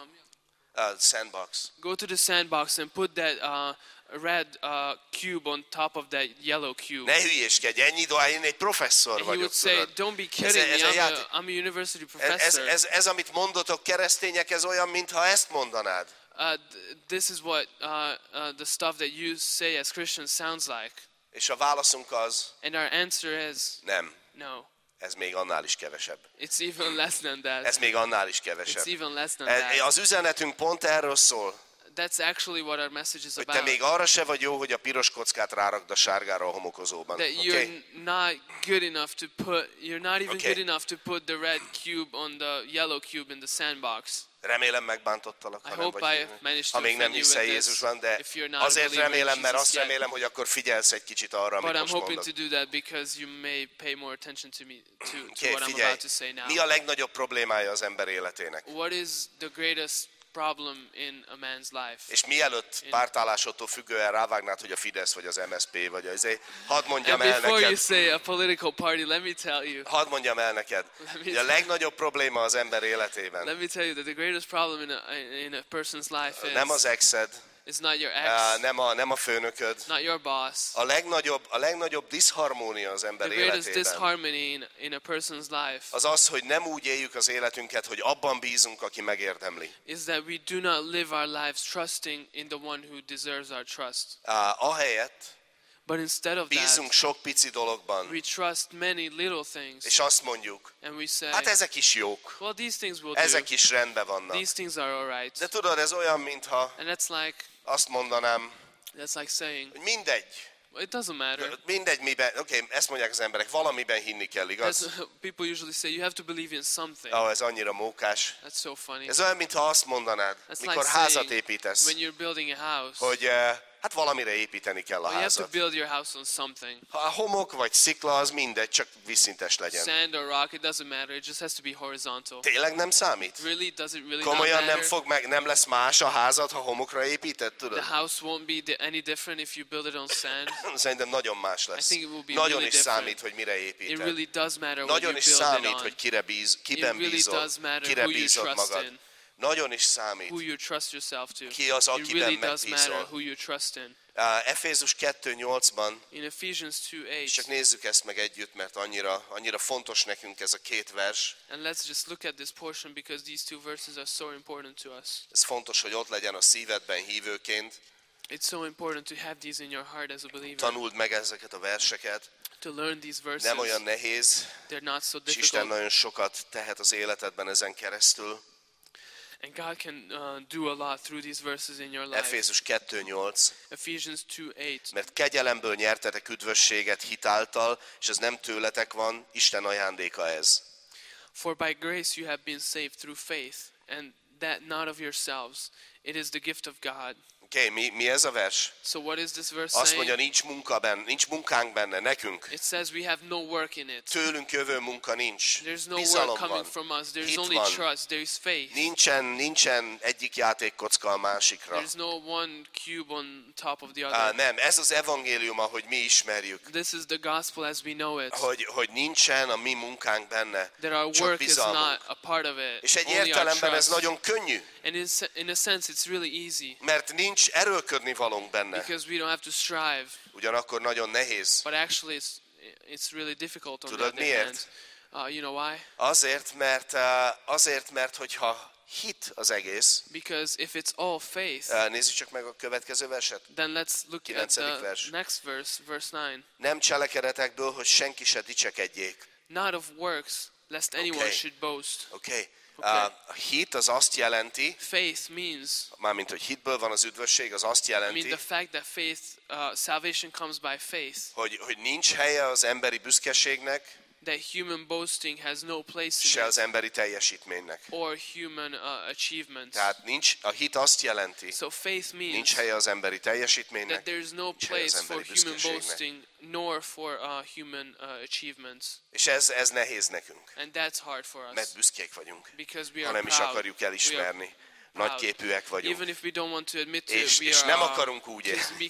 [SPEAKER 1] Sandbox.
[SPEAKER 2] go to the sandbox and put that red cube on top of that yellow cube.
[SPEAKER 1] Ne hülyéskedj, ennyi idő, én egy professzor
[SPEAKER 2] And he
[SPEAKER 1] vagyok,
[SPEAKER 2] would say,
[SPEAKER 1] tudod.
[SPEAKER 2] don't be kidding
[SPEAKER 1] Ez a
[SPEAKER 2] me,
[SPEAKER 1] játék.
[SPEAKER 2] I'm a university professor.
[SPEAKER 1] Ez, amit mondotok keresztények, ez olyan, mintha ezt mondanád.
[SPEAKER 2] This is what the stuff that you say as Christians sounds like.
[SPEAKER 1] És a válaszunk az,
[SPEAKER 2] And our answer is,
[SPEAKER 1] nem,
[SPEAKER 2] no.
[SPEAKER 1] ez még annál is kevesebb.
[SPEAKER 2] It's even less than that.
[SPEAKER 1] Ez még annál is
[SPEAKER 2] It's
[SPEAKER 1] kevesebb.
[SPEAKER 2] even less than that.
[SPEAKER 1] Az üzenetünk pont erről szól,
[SPEAKER 2] That's actually what our message is
[SPEAKER 1] hogy te
[SPEAKER 2] about.
[SPEAKER 1] még arra se vagy jó, hogy a piros kockát rárakd a sárgára a homokozóban.
[SPEAKER 2] That
[SPEAKER 1] Okay?
[SPEAKER 2] you're not good enough to put, you're not even
[SPEAKER 1] Okay.
[SPEAKER 2] good enough to put the red cube on the yellow cube in the sandbox.
[SPEAKER 1] Remélem megbántottalak,
[SPEAKER 2] I
[SPEAKER 1] ha nem
[SPEAKER 2] hope
[SPEAKER 1] vagy
[SPEAKER 2] I
[SPEAKER 1] hívő.
[SPEAKER 2] managed
[SPEAKER 1] Ha
[SPEAKER 2] to
[SPEAKER 1] még nem
[SPEAKER 2] offend you
[SPEAKER 1] hiszel
[SPEAKER 2] with this.
[SPEAKER 1] Jézusban, de
[SPEAKER 2] If you're not a
[SPEAKER 1] azért
[SPEAKER 2] believer in
[SPEAKER 1] remélem, mert
[SPEAKER 2] Jesus
[SPEAKER 1] azt
[SPEAKER 2] yet.
[SPEAKER 1] remélem, hogy akkor figyelsz egy kicsit arra,
[SPEAKER 2] But
[SPEAKER 1] amit
[SPEAKER 2] I'm
[SPEAKER 1] most
[SPEAKER 2] hoping
[SPEAKER 1] mondok.
[SPEAKER 2] to do that because you may pay more attention to me, to
[SPEAKER 1] Okay,
[SPEAKER 2] what I'm
[SPEAKER 1] figyelj,
[SPEAKER 2] about to say now.
[SPEAKER 1] mi a legnagyobb problémája az ember életének?
[SPEAKER 2] What is the greatest problem in a man's life?
[SPEAKER 1] És mielőtt pártállásodtól függően rávágnád, hogy a Fidesz, vagy az MSZP, vagy az hadd mondjam
[SPEAKER 2] And
[SPEAKER 1] el
[SPEAKER 2] before you
[SPEAKER 1] neked,
[SPEAKER 2] say a political party, let me tell you,
[SPEAKER 1] hadd mondjam el neked, hogy a legnagyobb probléma az ember életében
[SPEAKER 2] let me tell you that the greatest problem in a person's life
[SPEAKER 1] nem az
[SPEAKER 2] is,
[SPEAKER 1] exed,
[SPEAKER 2] it's not your ex,
[SPEAKER 1] nem a főnököd.
[SPEAKER 2] not your boss.
[SPEAKER 1] A legnagyobb diszharmónia az ember
[SPEAKER 2] The greatest
[SPEAKER 1] életében
[SPEAKER 2] disharmony in a person's life
[SPEAKER 1] az az, hogy nem úgy éljük az életünket, hogy abban bízunk, aki megérdemli.
[SPEAKER 2] is that we do not live our lives trusting in the one who deserves our trust.
[SPEAKER 1] Ahelyett,
[SPEAKER 2] But instead of
[SPEAKER 1] Bízunk
[SPEAKER 2] that,
[SPEAKER 1] sok pici dologban,
[SPEAKER 2] we trust many little things.
[SPEAKER 1] és azt mondjuk,
[SPEAKER 2] And we say,
[SPEAKER 1] hát ezek is jók,
[SPEAKER 2] well, these things will do.
[SPEAKER 1] ezek is rendben vannak.
[SPEAKER 2] These things are alright.
[SPEAKER 1] De tudod, ez olyan, mintha
[SPEAKER 2] And
[SPEAKER 1] azt mondanám,
[SPEAKER 2] that's like saying,
[SPEAKER 1] hogy mindegy,
[SPEAKER 2] it doesn't matter.
[SPEAKER 1] mindegy miben, ezt mondják az emberek, valamiben hinni kell, igaz?
[SPEAKER 2] People usually say, you have to believe in something.
[SPEAKER 1] Ez annyira mókás.
[SPEAKER 2] That's so funny.
[SPEAKER 1] Ez olyan, mintha azt mondanád,
[SPEAKER 2] That's
[SPEAKER 1] mikor
[SPEAKER 2] like
[SPEAKER 1] házat
[SPEAKER 2] saying,
[SPEAKER 1] építesz,
[SPEAKER 2] when you're building a house,
[SPEAKER 1] hogy hát valamire építeni kell a
[SPEAKER 2] well, you have to
[SPEAKER 1] házat.
[SPEAKER 2] build your house on something.
[SPEAKER 1] Ha a homok vagy szikla, az mindegy, csak vízszintes legyen.
[SPEAKER 2] Sand or rock, it doesn't matter. It just has to be horizontal.
[SPEAKER 1] Tényleg nem számít?
[SPEAKER 2] Really, does it really
[SPEAKER 1] Komolyan
[SPEAKER 2] not matter?
[SPEAKER 1] nem lesz más a házad, ha homokra építed, tudod?
[SPEAKER 2] The house won't be any different if you build it on sand.
[SPEAKER 1] Szerintem nagyon más
[SPEAKER 2] I
[SPEAKER 1] lesz.
[SPEAKER 2] think it will be
[SPEAKER 1] Nagyon
[SPEAKER 2] really
[SPEAKER 1] is
[SPEAKER 2] different.
[SPEAKER 1] számít, hogy mire
[SPEAKER 2] It
[SPEAKER 1] építed.
[SPEAKER 2] really does matter what you
[SPEAKER 1] Nagyon is
[SPEAKER 2] build it
[SPEAKER 1] számít,
[SPEAKER 2] on.
[SPEAKER 1] hogy
[SPEAKER 2] It
[SPEAKER 1] kiben
[SPEAKER 2] really
[SPEAKER 1] bízol,
[SPEAKER 2] does matter
[SPEAKER 1] kire
[SPEAKER 2] who you
[SPEAKER 1] bízod
[SPEAKER 2] trust
[SPEAKER 1] magad.
[SPEAKER 2] in,
[SPEAKER 1] Nagyon is számít.
[SPEAKER 2] who you trust yourself to.
[SPEAKER 1] Ki az,
[SPEAKER 2] It
[SPEAKER 1] akiben
[SPEAKER 2] really does
[SPEAKER 1] megbízol.
[SPEAKER 2] matter who you trust in.
[SPEAKER 1] Efézus 2:8-ban,
[SPEAKER 2] In Ephesians
[SPEAKER 1] és csak
[SPEAKER 2] 2:8,
[SPEAKER 1] nézzük ezt meg együtt, mert annyira fontos nekünk ez a két vers.
[SPEAKER 2] and let's just look at this portion because these two verses are so important to us.
[SPEAKER 1] Ez fontos, hogy ott legyen a szívedben hívőként.
[SPEAKER 2] It's so important to have these in your heart as a believer.
[SPEAKER 1] Tanuld meg ezeket a verseket.
[SPEAKER 2] To learn these verses.
[SPEAKER 1] Nem olyan nehéz,
[SPEAKER 2] They're not so
[SPEAKER 1] és Isten
[SPEAKER 2] difficult.
[SPEAKER 1] nagyon sokat tehet az életedben ezen keresztül.
[SPEAKER 2] And God can do a lot through these verses in your life.
[SPEAKER 1] Efézus 2:8.
[SPEAKER 2] Ephesians 2:8.
[SPEAKER 1] Mert kegyelemből nyertetek üdvösséget hitáltal, és ez nem tőletek van, Isten ajándéka ez.
[SPEAKER 2] For by grace you have been saved through faith, and that not of yourselves. It is the gift of God.
[SPEAKER 1] Oké, mi ez a vers?
[SPEAKER 2] So what is this verse
[SPEAKER 1] Azt mondja,
[SPEAKER 2] saying?
[SPEAKER 1] nincs munkánk benne, nekünk.
[SPEAKER 2] It says we have no work in it.
[SPEAKER 1] Tőlünk jövő munka nincs.
[SPEAKER 2] There's no work
[SPEAKER 1] Bizalom
[SPEAKER 2] coming
[SPEAKER 1] van.
[SPEAKER 2] from us. There's
[SPEAKER 1] Hit
[SPEAKER 2] only
[SPEAKER 1] van.
[SPEAKER 2] trust. There is faith.
[SPEAKER 1] Nincsen egyik játékkocka a másikra.
[SPEAKER 2] There's no one cube on top of the other.
[SPEAKER 1] Nem, ez az evangélium, ahogy mi ismerjük.
[SPEAKER 2] This is the gospel as we know it.
[SPEAKER 1] Hogy nincsen a mi munkánk benne,
[SPEAKER 2] That our
[SPEAKER 1] csak
[SPEAKER 2] work is
[SPEAKER 1] bizalmunk.
[SPEAKER 2] not a part of it.
[SPEAKER 1] És egy
[SPEAKER 2] Only our
[SPEAKER 1] értelemben ez
[SPEAKER 2] trust.
[SPEAKER 1] nagyon könnyű,
[SPEAKER 2] And in a sense, it's really easy
[SPEAKER 1] mert nincs erőlködni valónk benne.
[SPEAKER 2] because we don't have to strive.
[SPEAKER 1] Ugyanakkor nagyon nehéz.
[SPEAKER 2] But actually, it's really difficult on the
[SPEAKER 1] Tudod
[SPEAKER 2] other
[SPEAKER 1] miért?
[SPEAKER 2] hand. You know why?
[SPEAKER 1] Azért, mert hogyha hit az egész,
[SPEAKER 2] Because if it's all faith,
[SPEAKER 1] nézzük csak meg a következő verset.
[SPEAKER 2] then let's look at
[SPEAKER 1] 9.
[SPEAKER 2] the
[SPEAKER 1] vers.
[SPEAKER 2] next verse, verse 9.
[SPEAKER 1] Nem cselekedetekből, hogy senki se dicsekedjék.
[SPEAKER 2] Not of works, lest anyone
[SPEAKER 1] Okay.
[SPEAKER 2] should boast.
[SPEAKER 1] Oké.
[SPEAKER 2] Okay.
[SPEAKER 1] A hit az azt jelenti,
[SPEAKER 2] Faith means,
[SPEAKER 1] mármint hogy hitből van az üdvösség, az azt
[SPEAKER 2] I mean,
[SPEAKER 1] jelenti,
[SPEAKER 2] the fact that faith, salvation comes by faith,
[SPEAKER 1] hogy nincs helye az emberi büszkeségnek,
[SPEAKER 2] that human boasting has no place in
[SPEAKER 1] se
[SPEAKER 2] it,
[SPEAKER 1] az emberi teljesítménynek.
[SPEAKER 2] or human achievements.
[SPEAKER 1] Tehát a hit azt jelenti,
[SPEAKER 2] So faith
[SPEAKER 1] nincs
[SPEAKER 2] means
[SPEAKER 1] helye az emberi
[SPEAKER 2] that
[SPEAKER 1] teljesítménynek,
[SPEAKER 2] there's no
[SPEAKER 1] nincs helye az
[SPEAKER 2] place for
[SPEAKER 1] emberi
[SPEAKER 2] human
[SPEAKER 1] büszkeségnek.
[SPEAKER 2] boasting, nor for human achievements.
[SPEAKER 1] És ez nehéz nekünk,
[SPEAKER 2] And that's hard for
[SPEAKER 1] mert
[SPEAKER 2] us,
[SPEAKER 1] büszkék vagyunk,
[SPEAKER 2] because we
[SPEAKER 1] ha
[SPEAKER 2] are
[SPEAKER 1] nem is
[SPEAKER 2] proud.
[SPEAKER 1] akarjuk
[SPEAKER 2] We are
[SPEAKER 1] elismerni.
[SPEAKER 2] proud.
[SPEAKER 1] Nagyképűek vagyunk.
[SPEAKER 2] Even if we don't want to admit to
[SPEAKER 1] És
[SPEAKER 2] it, we
[SPEAKER 1] nem
[SPEAKER 2] are,
[SPEAKER 1] akarunk úgy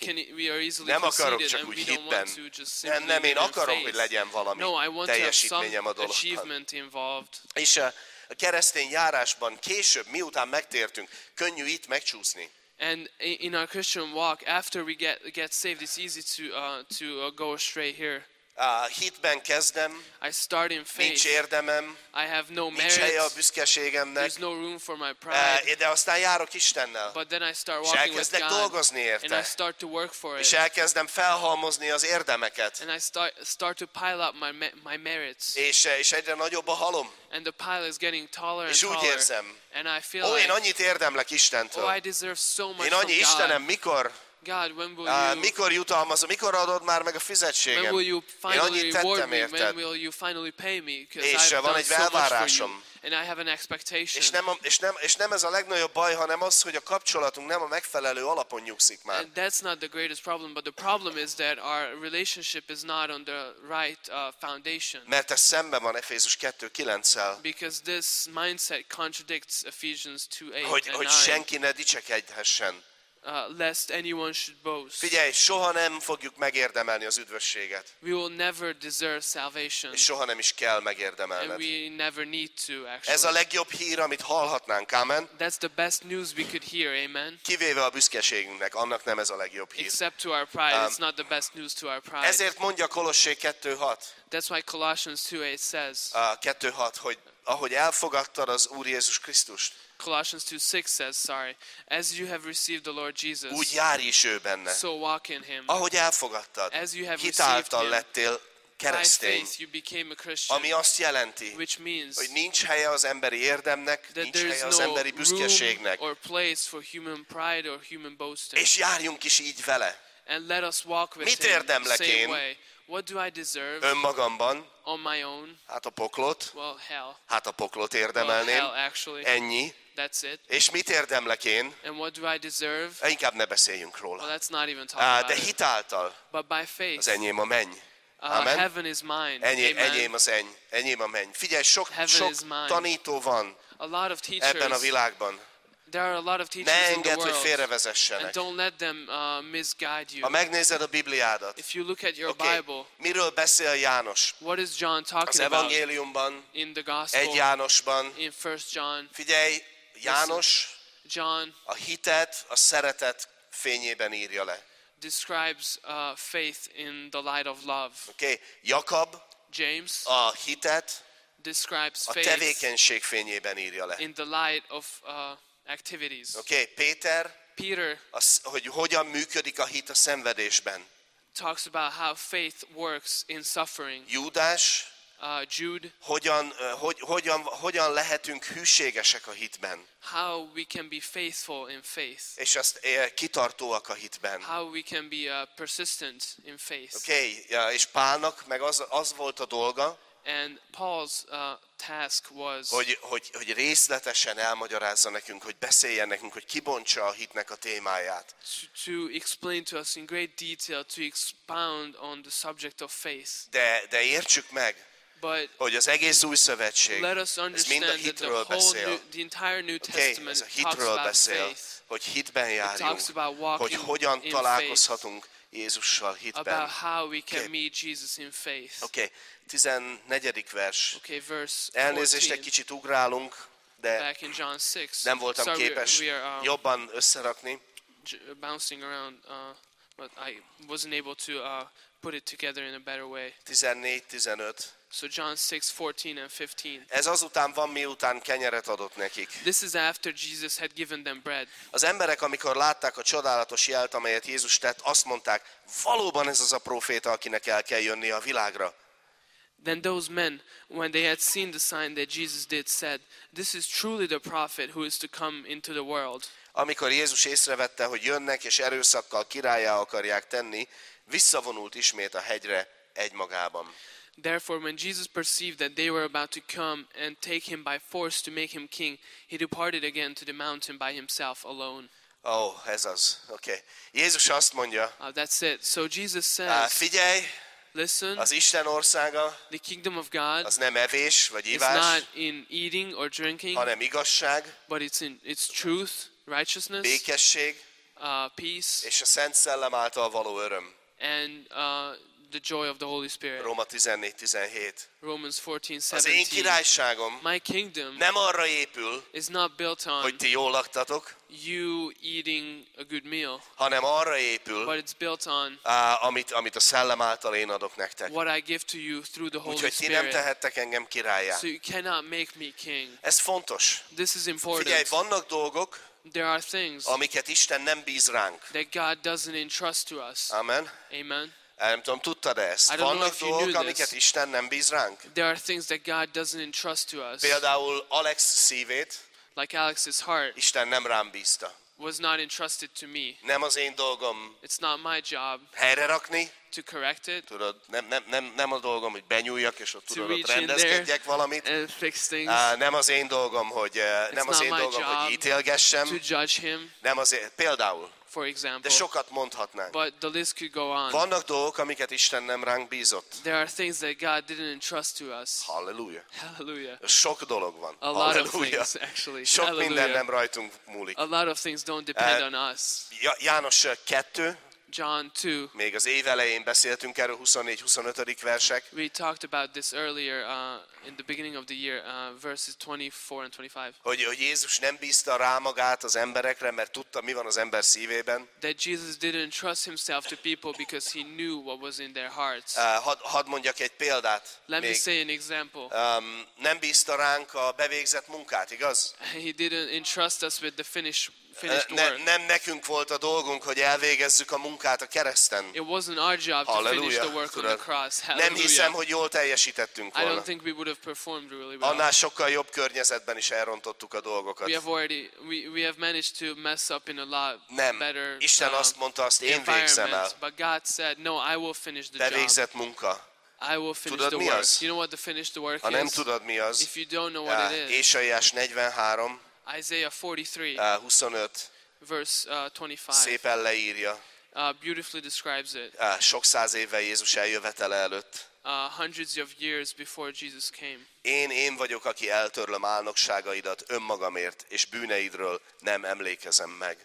[SPEAKER 2] we are easily
[SPEAKER 1] Nem akarok
[SPEAKER 2] conceited,
[SPEAKER 1] csak
[SPEAKER 2] and
[SPEAKER 1] úgy
[SPEAKER 2] we don't
[SPEAKER 1] hitben.
[SPEAKER 2] want to just simply
[SPEAKER 1] Nem, én
[SPEAKER 2] live in
[SPEAKER 1] akarom,
[SPEAKER 2] faith.
[SPEAKER 1] hogy legyen valami
[SPEAKER 2] No, I want to have
[SPEAKER 1] teljesítményem a
[SPEAKER 2] some
[SPEAKER 1] dologban.
[SPEAKER 2] achievement involved.
[SPEAKER 1] És a keresztény járásban később, miután megtértünk, könnyű itt megcsúszni.
[SPEAKER 2] And in our Christian walk, after we get saved, it's easy to go astray here.
[SPEAKER 1] Hitben kezdem,
[SPEAKER 2] I start in
[SPEAKER 1] nincs
[SPEAKER 2] faith.
[SPEAKER 1] érdemem,
[SPEAKER 2] I have no
[SPEAKER 1] nincs helye a
[SPEAKER 2] merit.
[SPEAKER 1] büszkeségemnek,
[SPEAKER 2] There's no room for my pride.
[SPEAKER 1] de aztán járok Istennel.
[SPEAKER 2] But then I start
[SPEAKER 1] És
[SPEAKER 2] walking with
[SPEAKER 1] elkezdek
[SPEAKER 2] God,
[SPEAKER 1] dolgozni
[SPEAKER 2] and I
[SPEAKER 1] érte.
[SPEAKER 2] start to work for
[SPEAKER 1] És
[SPEAKER 2] it.
[SPEAKER 1] elkezdem felhalmozni az érdemeket.
[SPEAKER 2] And I start to pile up my merits.
[SPEAKER 1] És egyre nagyobb a halom.
[SPEAKER 2] And the pile is getting taller and
[SPEAKER 1] És úgy
[SPEAKER 2] taller.
[SPEAKER 1] érzem,
[SPEAKER 2] And I feel
[SPEAKER 1] én
[SPEAKER 2] like,
[SPEAKER 1] annyit érdemlek
[SPEAKER 2] oh,
[SPEAKER 1] Istentől.
[SPEAKER 2] I deserve so much
[SPEAKER 1] Én
[SPEAKER 2] from
[SPEAKER 1] annyi, Istenem,
[SPEAKER 2] God. God, when
[SPEAKER 1] mikor jutalmazom, mikor adod már meg a
[SPEAKER 2] when
[SPEAKER 1] fizetségem?
[SPEAKER 2] will you
[SPEAKER 1] Én
[SPEAKER 2] finally
[SPEAKER 1] annyit
[SPEAKER 2] reward
[SPEAKER 1] tettem
[SPEAKER 2] me? When
[SPEAKER 1] érted.
[SPEAKER 2] will you finally pay me? Because
[SPEAKER 1] És
[SPEAKER 2] I've
[SPEAKER 1] van
[SPEAKER 2] done
[SPEAKER 1] egy
[SPEAKER 2] so much for you.
[SPEAKER 1] elvárásom.
[SPEAKER 2] And I have an expectation.
[SPEAKER 1] És nem ez a legnagyobb baj, hanem az, hogy a kapcsolatunk nem a megfelelő alapon nyugszik már.
[SPEAKER 2] And that's not the greatest problem, but the problem is that our relationship is not on the right foundation.
[SPEAKER 1] Mert ez szemben van Efézus 2:9-szel,
[SPEAKER 2] Because this mindset contradicts Ephesians 2:8
[SPEAKER 1] hogy
[SPEAKER 2] and 9.
[SPEAKER 1] senki ne dicsekedhessen.
[SPEAKER 2] Lest anyone should boast.
[SPEAKER 1] Figyelj, soha nem fogjuk megérdemelni az üdvösséget.
[SPEAKER 2] We will never deserve salvation.
[SPEAKER 1] És soha nem is kell
[SPEAKER 2] And
[SPEAKER 1] megérdemelned.
[SPEAKER 2] we never need to, actually.
[SPEAKER 1] Ez a legjobb hír, amit hallhatnánk, amen?
[SPEAKER 2] That's the best news we could hear, amen?
[SPEAKER 1] Kivéve a büszkeségünknek, annak nem ez a legjobb hír.
[SPEAKER 2] Except to our pride, it's not the best news to our pride.
[SPEAKER 1] Ezért mondja Kolossé 2:6,
[SPEAKER 2] That's why Colossians 2:8 says,
[SPEAKER 1] 2:6, hogy ahogy elfogadtad az Úr Jézus Krisztust,
[SPEAKER 2] Colossians 2:6 says, as you have received the Lord Jesus,
[SPEAKER 1] úgy járj is ő benne.
[SPEAKER 2] so walk in him.
[SPEAKER 1] Ahogy elfogadtad,
[SPEAKER 2] As you have
[SPEAKER 1] hitáltal
[SPEAKER 2] received him,
[SPEAKER 1] lettél
[SPEAKER 2] By
[SPEAKER 1] keresztény,
[SPEAKER 2] faith you became a Christian,
[SPEAKER 1] ami azt jelenti,
[SPEAKER 2] which means
[SPEAKER 1] hogy nincs helye az emberi érdemnek,
[SPEAKER 2] that
[SPEAKER 1] nincs
[SPEAKER 2] there
[SPEAKER 1] helye
[SPEAKER 2] is
[SPEAKER 1] az
[SPEAKER 2] no
[SPEAKER 1] emberi
[SPEAKER 2] room
[SPEAKER 1] büszkeségnek,
[SPEAKER 2] or place for human pride or human boasting.
[SPEAKER 1] és járjunk is így vele.
[SPEAKER 2] And let us walk with
[SPEAKER 1] Mit
[SPEAKER 2] him
[SPEAKER 1] érdemlek
[SPEAKER 2] same
[SPEAKER 1] én?
[SPEAKER 2] way. What do I deserve
[SPEAKER 1] Önmagamban,
[SPEAKER 2] on my own?
[SPEAKER 1] hát a poklot,
[SPEAKER 2] Well, hell.
[SPEAKER 1] érdemelném,
[SPEAKER 2] Hell, actually.
[SPEAKER 1] ennyi.
[SPEAKER 2] That's it.
[SPEAKER 1] És mit érdemlek én?
[SPEAKER 2] And what do I deserve?
[SPEAKER 1] Inkább ne beszéljünk róla.
[SPEAKER 2] Well, let's not even talk about
[SPEAKER 1] De
[SPEAKER 2] it.
[SPEAKER 1] hitáltal
[SPEAKER 2] But by faith,
[SPEAKER 1] az enyém a menny. Amen.
[SPEAKER 2] heaven is mine.
[SPEAKER 1] Enyém az enyém a menny. Figyelj, sok
[SPEAKER 2] Heaven is mine.
[SPEAKER 1] tanító van
[SPEAKER 2] A lot of teachers.
[SPEAKER 1] ebben a világban.
[SPEAKER 2] There are a lot of teachers
[SPEAKER 1] Ne
[SPEAKER 2] in the
[SPEAKER 1] engedd, hogy
[SPEAKER 2] world.
[SPEAKER 1] félrevezessenek.
[SPEAKER 2] And don't let them misguide you.
[SPEAKER 1] Ha megnézed a Bibliádat,
[SPEAKER 2] If you look at your
[SPEAKER 1] okay,
[SPEAKER 2] Bible,
[SPEAKER 1] miről beszél János?
[SPEAKER 2] what is John
[SPEAKER 1] Az
[SPEAKER 2] talking about
[SPEAKER 1] evangéliumban,
[SPEAKER 2] in the gospel?
[SPEAKER 1] 1 Jánosban.
[SPEAKER 2] In 1 John,
[SPEAKER 1] Figyelj, János
[SPEAKER 2] John
[SPEAKER 1] a hitet, a szeretet fényében írja le.
[SPEAKER 2] describes faith in the light of love.
[SPEAKER 1] Okay? Jakab
[SPEAKER 2] James
[SPEAKER 1] a hitet
[SPEAKER 2] describes
[SPEAKER 1] a
[SPEAKER 2] faith
[SPEAKER 1] tevékenység fényében írja le.
[SPEAKER 2] in the light of activities.
[SPEAKER 1] Okay? Péter,
[SPEAKER 2] Peter
[SPEAKER 1] hogy hogyan működik a hit a szenvedésben.
[SPEAKER 2] talks about how faith works in suffering.
[SPEAKER 1] Júdás,
[SPEAKER 2] Jude,
[SPEAKER 1] hogyan lehetünk hűségesek a hitben,
[SPEAKER 2] how we can be faithful in faith.
[SPEAKER 1] és azt kitartóak a hitben.
[SPEAKER 2] How we can be persistent in faith.
[SPEAKER 1] Okay? És Pálnak meg az volt a dolga,
[SPEAKER 2] And Paul's task was
[SPEAKER 1] hogy részletesen elmagyarázza nekünk, hogy beszéljen nekünk, hogy kibontsa a hitnek a témáját.
[SPEAKER 2] to explain to us in great detail, to expound on the subject of faith.
[SPEAKER 1] De értsük meg,
[SPEAKER 2] But
[SPEAKER 1] hogy az egész új szövetség,
[SPEAKER 2] let us
[SPEAKER 1] ez mind a
[SPEAKER 2] understand that
[SPEAKER 1] hitről beszél.
[SPEAKER 2] the entire New
[SPEAKER 1] Okay?
[SPEAKER 2] Testament
[SPEAKER 1] Ez a
[SPEAKER 2] talks
[SPEAKER 1] hitről
[SPEAKER 2] about
[SPEAKER 1] beszél,
[SPEAKER 2] faith,
[SPEAKER 1] hogy hitben járjunk,
[SPEAKER 2] talks about walking
[SPEAKER 1] hogy hogyan
[SPEAKER 2] in
[SPEAKER 1] találkozhatunk Jézussal hitben.
[SPEAKER 2] about how we can
[SPEAKER 1] Okay.
[SPEAKER 2] meet Jesus in faith.
[SPEAKER 1] Oké, 14. vers.
[SPEAKER 2] Okay, verse
[SPEAKER 1] Elnézést,
[SPEAKER 2] 14.
[SPEAKER 1] egy kicsit ugrálunk, de
[SPEAKER 2] Back in John 6.
[SPEAKER 1] nem voltam
[SPEAKER 2] Sorry,
[SPEAKER 1] képes
[SPEAKER 2] we are
[SPEAKER 1] jobban összerakni.
[SPEAKER 2] bouncing around, but I wasn't able to put it together in a better way.
[SPEAKER 1] 14-15.
[SPEAKER 2] So John 6:14 and 15.
[SPEAKER 1] Ez azután van, miután kenyeret adott nekik.
[SPEAKER 2] This is after Jesus had given them bread.
[SPEAKER 1] Az emberek, amikor látták a csodálatos jelt, amelyet Jézus tett, azt mondták, valóban ez az a próféta, akinek el kell jönnie a világra.
[SPEAKER 2] Then those men, when they had seen the sign that Jesus did, said, "This is truly the prophet who is to come into the world."
[SPEAKER 1] Amikor Jézus észrevette, hogy jönnek és erőszakkal királlyá akarják tenni, visszavonult ismét a hegyre egymagában.
[SPEAKER 2] Therefore, when Jesus perceived that they were about to come and take him by force to make him king, he departed again to the mountain by himself alone.
[SPEAKER 1] Ez az. Okay. Jézus azt mondja,
[SPEAKER 2] That's it. So Jesus says,
[SPEAKER 1] figyelj,
[SPEAKER 2] listen,
[SPEAKER 1] az Isten országa
[SPEAKER 2] the kingdom of God
[SPEAKER 1] az nem evés vagy
[SPEAKER 2] is
[SPEAKER 1] ivás,
[SPEAKER 2] not in eating or drinking,
[SPEAKER 1] hanem igazság,
[SPEAKER 2] but it's truth, righteousness,
[SPEAKER 1] békesség
[SPEAKER 2] peace,
[SPEAKER 1] és a Szent Szellem által való öröm.
[SPEAKER 2] and the joy of the Holy Spirit.
[SPEAKER 1] Róma 14-17.
[SPEAKER 2] Romans
[SPEAKER 1] Az én
[SPEAKER 2] 14:17.
[SPEAKER 1] királyságom
[SPEAKER 2] My kingdom
[SPEAKER 1] nem arra épül,
[SPEAKER 2] is not built on
[SPEAKER 1] hogy ti jól laktatok,
[SPEAKER 2] you eating a good meal,
[SPEAKER 1] hanem arra épül,
[SPEAKER 2] but it's built on
[SPEAKER 1] amit a Szellem által én adok nektek.
[SPEAKER 2] what I give to you through the Holy
[SPEAKER 1] Úgyhogy ti nem
[SPEAKER 2] Spirit.
[SPEAKER 1] tehettek engem királlyá.
[SPEAKER 2] So you cannot make me king.
[SPEAKER 1] Ez fontos.
[SPEAKER 2] This is
[SPEAKER 1] Figyelj,
[SPEAKER 2] important.
[SPEAKER 1] vannak dolgok,
[SPEAKER 2] There are things
[SPEAKER 1] amiket Isten nem bíz ránk.
[SPEAKER 2] that God doesn't entrust to us.
[SPEAKER 1] Amen.
[SPEAKER 2] Amen.
[SPEAKER 1] Nem tudom, tudtad ezt?
[SPEAKER 2] I don't know
[SPEAKER 1] Vannak
[SPEAKER 2] if you knew
[SPEAKER 1] dolgok,
[SPEAKER 2] this.
[SPEAKER 1] amiket Isten nem bíz ránk.
[SPEAKER 2] There are things that God doesn't entrust to us.
[SPEAKER 1] Például Alex szívét
[SPEAKER 2] Like Alex's heart
[SPEAKER 1] Isten nem rám bízta.
[SPEAKER 2] was not entrusted to me.
[SPEAKER 1] Nem az én dolgom
[SPEAKER 2] It's not my job
[SPEAKER 1] helyre rakni,
[SPEAKER 2] to correct it,
[SPEAKER 1] tudod, nem a dolgom, hogy benyúljak, és ott
[SPEAKER 2] to
[SPEAKER 1] tudod, ott
[SPEAKER 2] reach in
[SPEAKER 1] rendezkedjek
[SPEAKER 2] there
[SPEAKER 1] valamit.
[SPEAKER 2] and fix things,
[SPEAKER 1] Nem az én dolgom, hogy hogy ítélgessem.
[SPEAKER 2] to judge him,
[SPEAKER 1] Nem azért, például,
[SPEAKER 2] for
[SPEAKER 1] de
[SPEAKER 2] example.
[SPEAKER 1] sokat mondhatnánk.
[SPEAKER 2] But the list could go on.
[SPEAKER 1] Vannak dolgok, amiket Isten nem ránk bízott.
[SPEAKER 2] There are things that God didn't entrust to us.
[SPEAKER 1] Halleluja.
[SPEAKER 2] Hallelujah.
[SPEAKER 1] Sok dolog van.
[SPEAKER 2] A lot of
[SPEAKER 1] Halleluja.
[SPEAKER 2] things, actually.
[SPEAKER 1] Sok minden
[SPEAKER 2] Hallelujah.
[SPEAKER 1] nem rajtunk múlik.
[SPEAKER 2] A lot of things don't depend on us.
[SPEAKER 1] János 2,
[SPEAKER 2] John 2.
[SPEAKER 1] Még az év elején beszéltünk erről, 24-25. versek.
[SPEAKER 2] We talked about this earlier in the beginning of the year, verses 24 and 25.
[SPEAKER 1] Hogy Jézus nem bízta rá magát az emberekre, mert tudta, mi van az ember szívében.
[SPEAKER 2] That Jesus didn't trust himself to people because he knew what was in their hearts.
[SPEAKER 1] Hadd mondjak egy példát.
[SPEAKER 2] Let me
[SPEAKER 1] Még,
[SPEAKER 2] say an example.
[SPEAKER 1] nem bízta ránk a bevégzett munkát, igaz?
[SPEAKER 2] He didn't entrust us with the finished work.
[SPEAKER 1] Nem nekünk volt a dolgunk, hogy elvégezzük a munkát a kereszten.
[SPEAKER 2] It wasn't our job to finish the work on the cross.
[SPEAKER 1] Nem hiszem,
[SPEAKER 2] Hallelujah.
[SPEAKER 1] hogy jól teljesítettünk
[SPEAKER 2] I don't
[SPEAKER 1] volna.
[SPEAKER 2] think we would have performed really well.
[SPEAKER 1] Annál sokkal jobb környezetben is elrontottuk a dolgokat.
[SPEAKER 2] We have managed to mess up in a lot
[SPEAKER 1] Nem.
[SPEAKER 2] better
[SPEAKER 1] Isten azt mondta, azt én végzem el.
[SPEAKER 2] environment. But God said, no, I will finish the job.
[SPEAKER 1] Bevégzett munka.
[SPEAKER 2] I will finish
[SPEAKER 1] Tudod,
[SPEAKER 2] the
[SPEAKER 1] mi
[SPEAKER 2] work.
[SPEAKER 1] az?
[SPEAKER 2] You know what the finish the work
[SPEAKER 1] Ha nem
[SPEAKER 2] is?
[SPEAKER 1] tudod, mi az,
[SPEAKER 2] If you don't know what it is,
[SPEAKER 1] Ézsaiás 43,
[SPEAKER 2] Isaiah 43,
[SPEAKER 1] 25
[SPEAKER 2] verse 25,
[SPEAKER 1] szépen leírja.
[SPEAKER 2] beautifully describes it.
[SPEAKER 1] Sok száz évvel Jézus eljövetele előtt.
[SPEAKER 2] Hundreds of years before Jesus came.
[SPEAKER 1] Én vagyok, aki eltörlöm álnokságaidat önmagamért, és bűneidről nem emlékezem meg.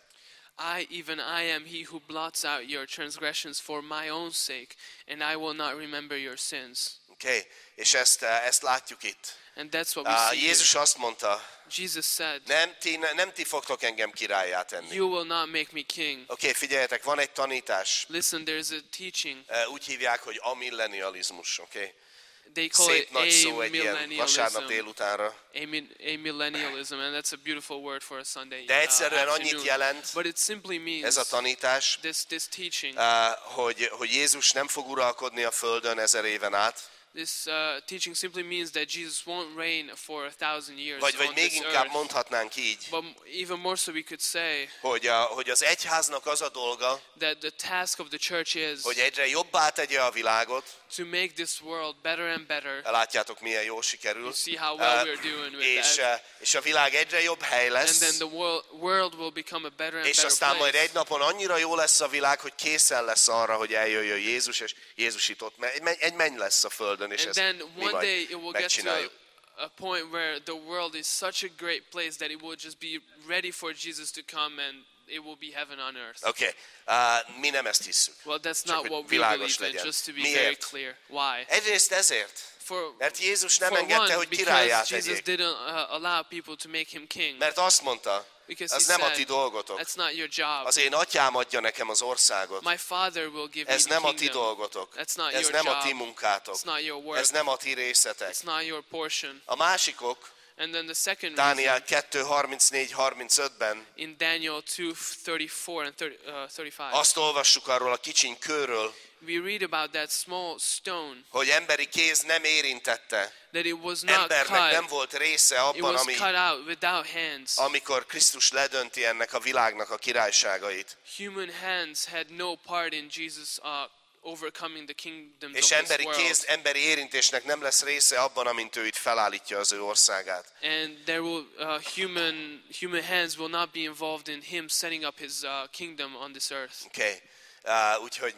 [SPEAKER 2] I am he who blots out your transgressions for my own sake, and I will not remember your sins.
[SPEAKER 1] Okay. És ezt látjuk itt.
[SPEAKER 2] And that's what we see here.
[SPEAKER 1] Jézus azt mondta,
[SPEAKER 2] Jesus said,
[SPEAKER 1] nem ti fogtok engem királlyá tenni.
[SPEAKER 2] you will not make me king.
[SPEAKER 1] Oké, figyeljetek, van egy tanítás.
[SPEAKER 2] Listen, there's a teaching.
[SPEAKER 1] Úgy hívják, hogy amillennializmus, oké?
[SPEAKER 2] They call
[SPEAKER 1] Szép
[SPEAKER 2] it
[SPEAKER 1] nagy szó egy ilyen
[SPEAKER 2] amillennialism.
[SPEAKER 1] vasárnap délutánra.
[SPEAKER 2] Amillennialism, and that's a beautiful word for a Sunday
[SPEAKER 1] De egyszerűen annyit
[SPEAKER 2] afternoon.
[SPEAKER 1] jelent
[SPEAKER 2] But it simply means
[SPEAKER 1] ez a tanítás,
[SPEAKER 2] this teaching.
[SPEAKER 1] hogy Jézus nem fog uralkodni a földön 1000 éven át,
[SPEAKER 2] This teaching simply means that Jesus won't reign for 1,000 years
[SPEAKER 1] vagy
[SPEAKER 2] on
[SPEAKER 1] még
[SPEAKER 2] this
[SPEAKER 1] inkább
[SPEAKER 2] earth.
[SPEAKER 1] mondhatnánk így,
[SPEAKER 2] But even more so, we could say
[SPEAKER 1] hogy az egyháznak az a dolga,
[SPEAKER 2] that the task of the church is
[SPEAKER 1] hogy egyre jobbá tegye a világot.
[SPEAKER 2] to make this world better and better.
[SPEAKER 1] Látjátok, milyen jól sikerül.
[SPEAKER 2] You see how well we're doing with that.
[SPEAKER 1] És a világ egyre jobb hely
[SPEAKER 2] And
[SPEAKER 1] lesz,
[SPEAKER 2] then the world will become a better and
[SPEAKER 1] és
[SPEAKER 2] better
[SPEAKER 1] aztán majd
[SPEAKER 2] place.
[SPEAKER 1] egy napon annyira jó lesz a világ, hogy készen lesz arra, hogy eljöjjön Jézus, és Jézus itt ott, egy menny lesz a földön, és
[SPEAKER 2] And
[SPEAKER 1] ezt
[SPEAKER 2] then
[SPEAKER 1] mi
[SPEAKER 2] one
[SPEAKER 1] majd
[SPEAKER 2] day it will get to
[SPEAKER 1] megcsináljuk.
[SPEAKER 2] a point where the world is such a great place that it will just be ready for Jesus to come and it will be heaven on earth.
[SPEAKER 1] Oké, mi nem ezt hisszük.
[SPEAKER 2] Well, that's
[SPEAKER 1] Csak
[SPEAKER 2] not
[SPEAKER 1] hogy
[SPEAKER 2] what we
[SPEAKER 1] világos
[SPEAKER 2] believe in,
[SPEAKER 1] legyen.
[SPEAKER 2] just to be
[SPEAKER 1] Miért?
[SPEAKER 2] very clear. Why?
[SPEAKER 1] Egyrészt ezért,
[SPEAKER 2] For
[SPEAKER 1] mert Jézus nem
[SPEAKER 2] one,
[SPEAKER 1] engedte, hogy királyá
[SPEAKER 2] because Jesus
[SPEAKER 1] tegyék.
[SPEAKER 2] didn't allow people to make him king.
[SPEAKER 1] Mert azt mondta,
[SPEAKER 2] Because
[SPEAKER 1] az
[SPEAKER 2] he
[SPEAKER 1] nem a
[SPEAKER 2] said,
[SPEAKER 1] ti dolgotok.
[SPEAKER 2] that's not your job.
[SPEAKER 1] Az én atyám adja nekem az országot.
[SPEAKER 2] My Father will give
[SPEAKER 1] Ez
[SPEAKER 2] me the
[SPEAKER 1] nem a ti
[SPEAKER 2] kingdom.
[SPEAKER 1] dolgotok.
[SPEAKER 2] That's not
[SPEAKER 1] Ez
[SPEAKER 2] your
[SPEAKER 1] nem a
[SPEAKER 2] job.
[SPEAKER 1] ti munkátok.
[SPEAKER 2] It's not your work.
[SPEAKER 1] Ez nem a ti részetek.
[SPEAKER 2] It's not your portion.
[SPEAKER 1] A másikok,
[SPEAKER 2] And then the second
[SPEAKER 1] Dániel
[SPEAKER 2] reason,
[SPEAKER 1] 2:34-35-ben
[SPEAKER 2] in Daniel 2:34 and 35,
[SPEAKER 1] azt olvassuk arról a kicsiny kőről,
[SPEAKER 2] we read about that small stone,
[SPEAKER 1] hogy emberi kéz nem érintette.
[SPEAKER 2] that it was not
[SPEAKER 1] Embernek nem
[SPEAKER 2] cut.
[SPEAKER 1] volt része
[SPEAKER 2] It
[SPEAKER 1] abban,
[SPEAKER 2] was cut out without hands.
[SPEAKER 1] amikor Krisztus ledönti ennek a világnak a királyságait.
[SPEAKER 2] Human hands had no part in Jesus overcoming the kingdoms
[SPEAKER 1] És
[SPEAKER 2] of this
[SPEAKER 1] emberi
[SPEAKER 2] world.
[SPEAKER 1] kéz, emberi érintésnek nem lesz része abban, amint ő itt felállítja az ő országát.
[SPEAKER 2] And there will human hands will not be involved in him setting up his kingdom on this earth.
[SPEAKER 1] Okay. Úgyhogy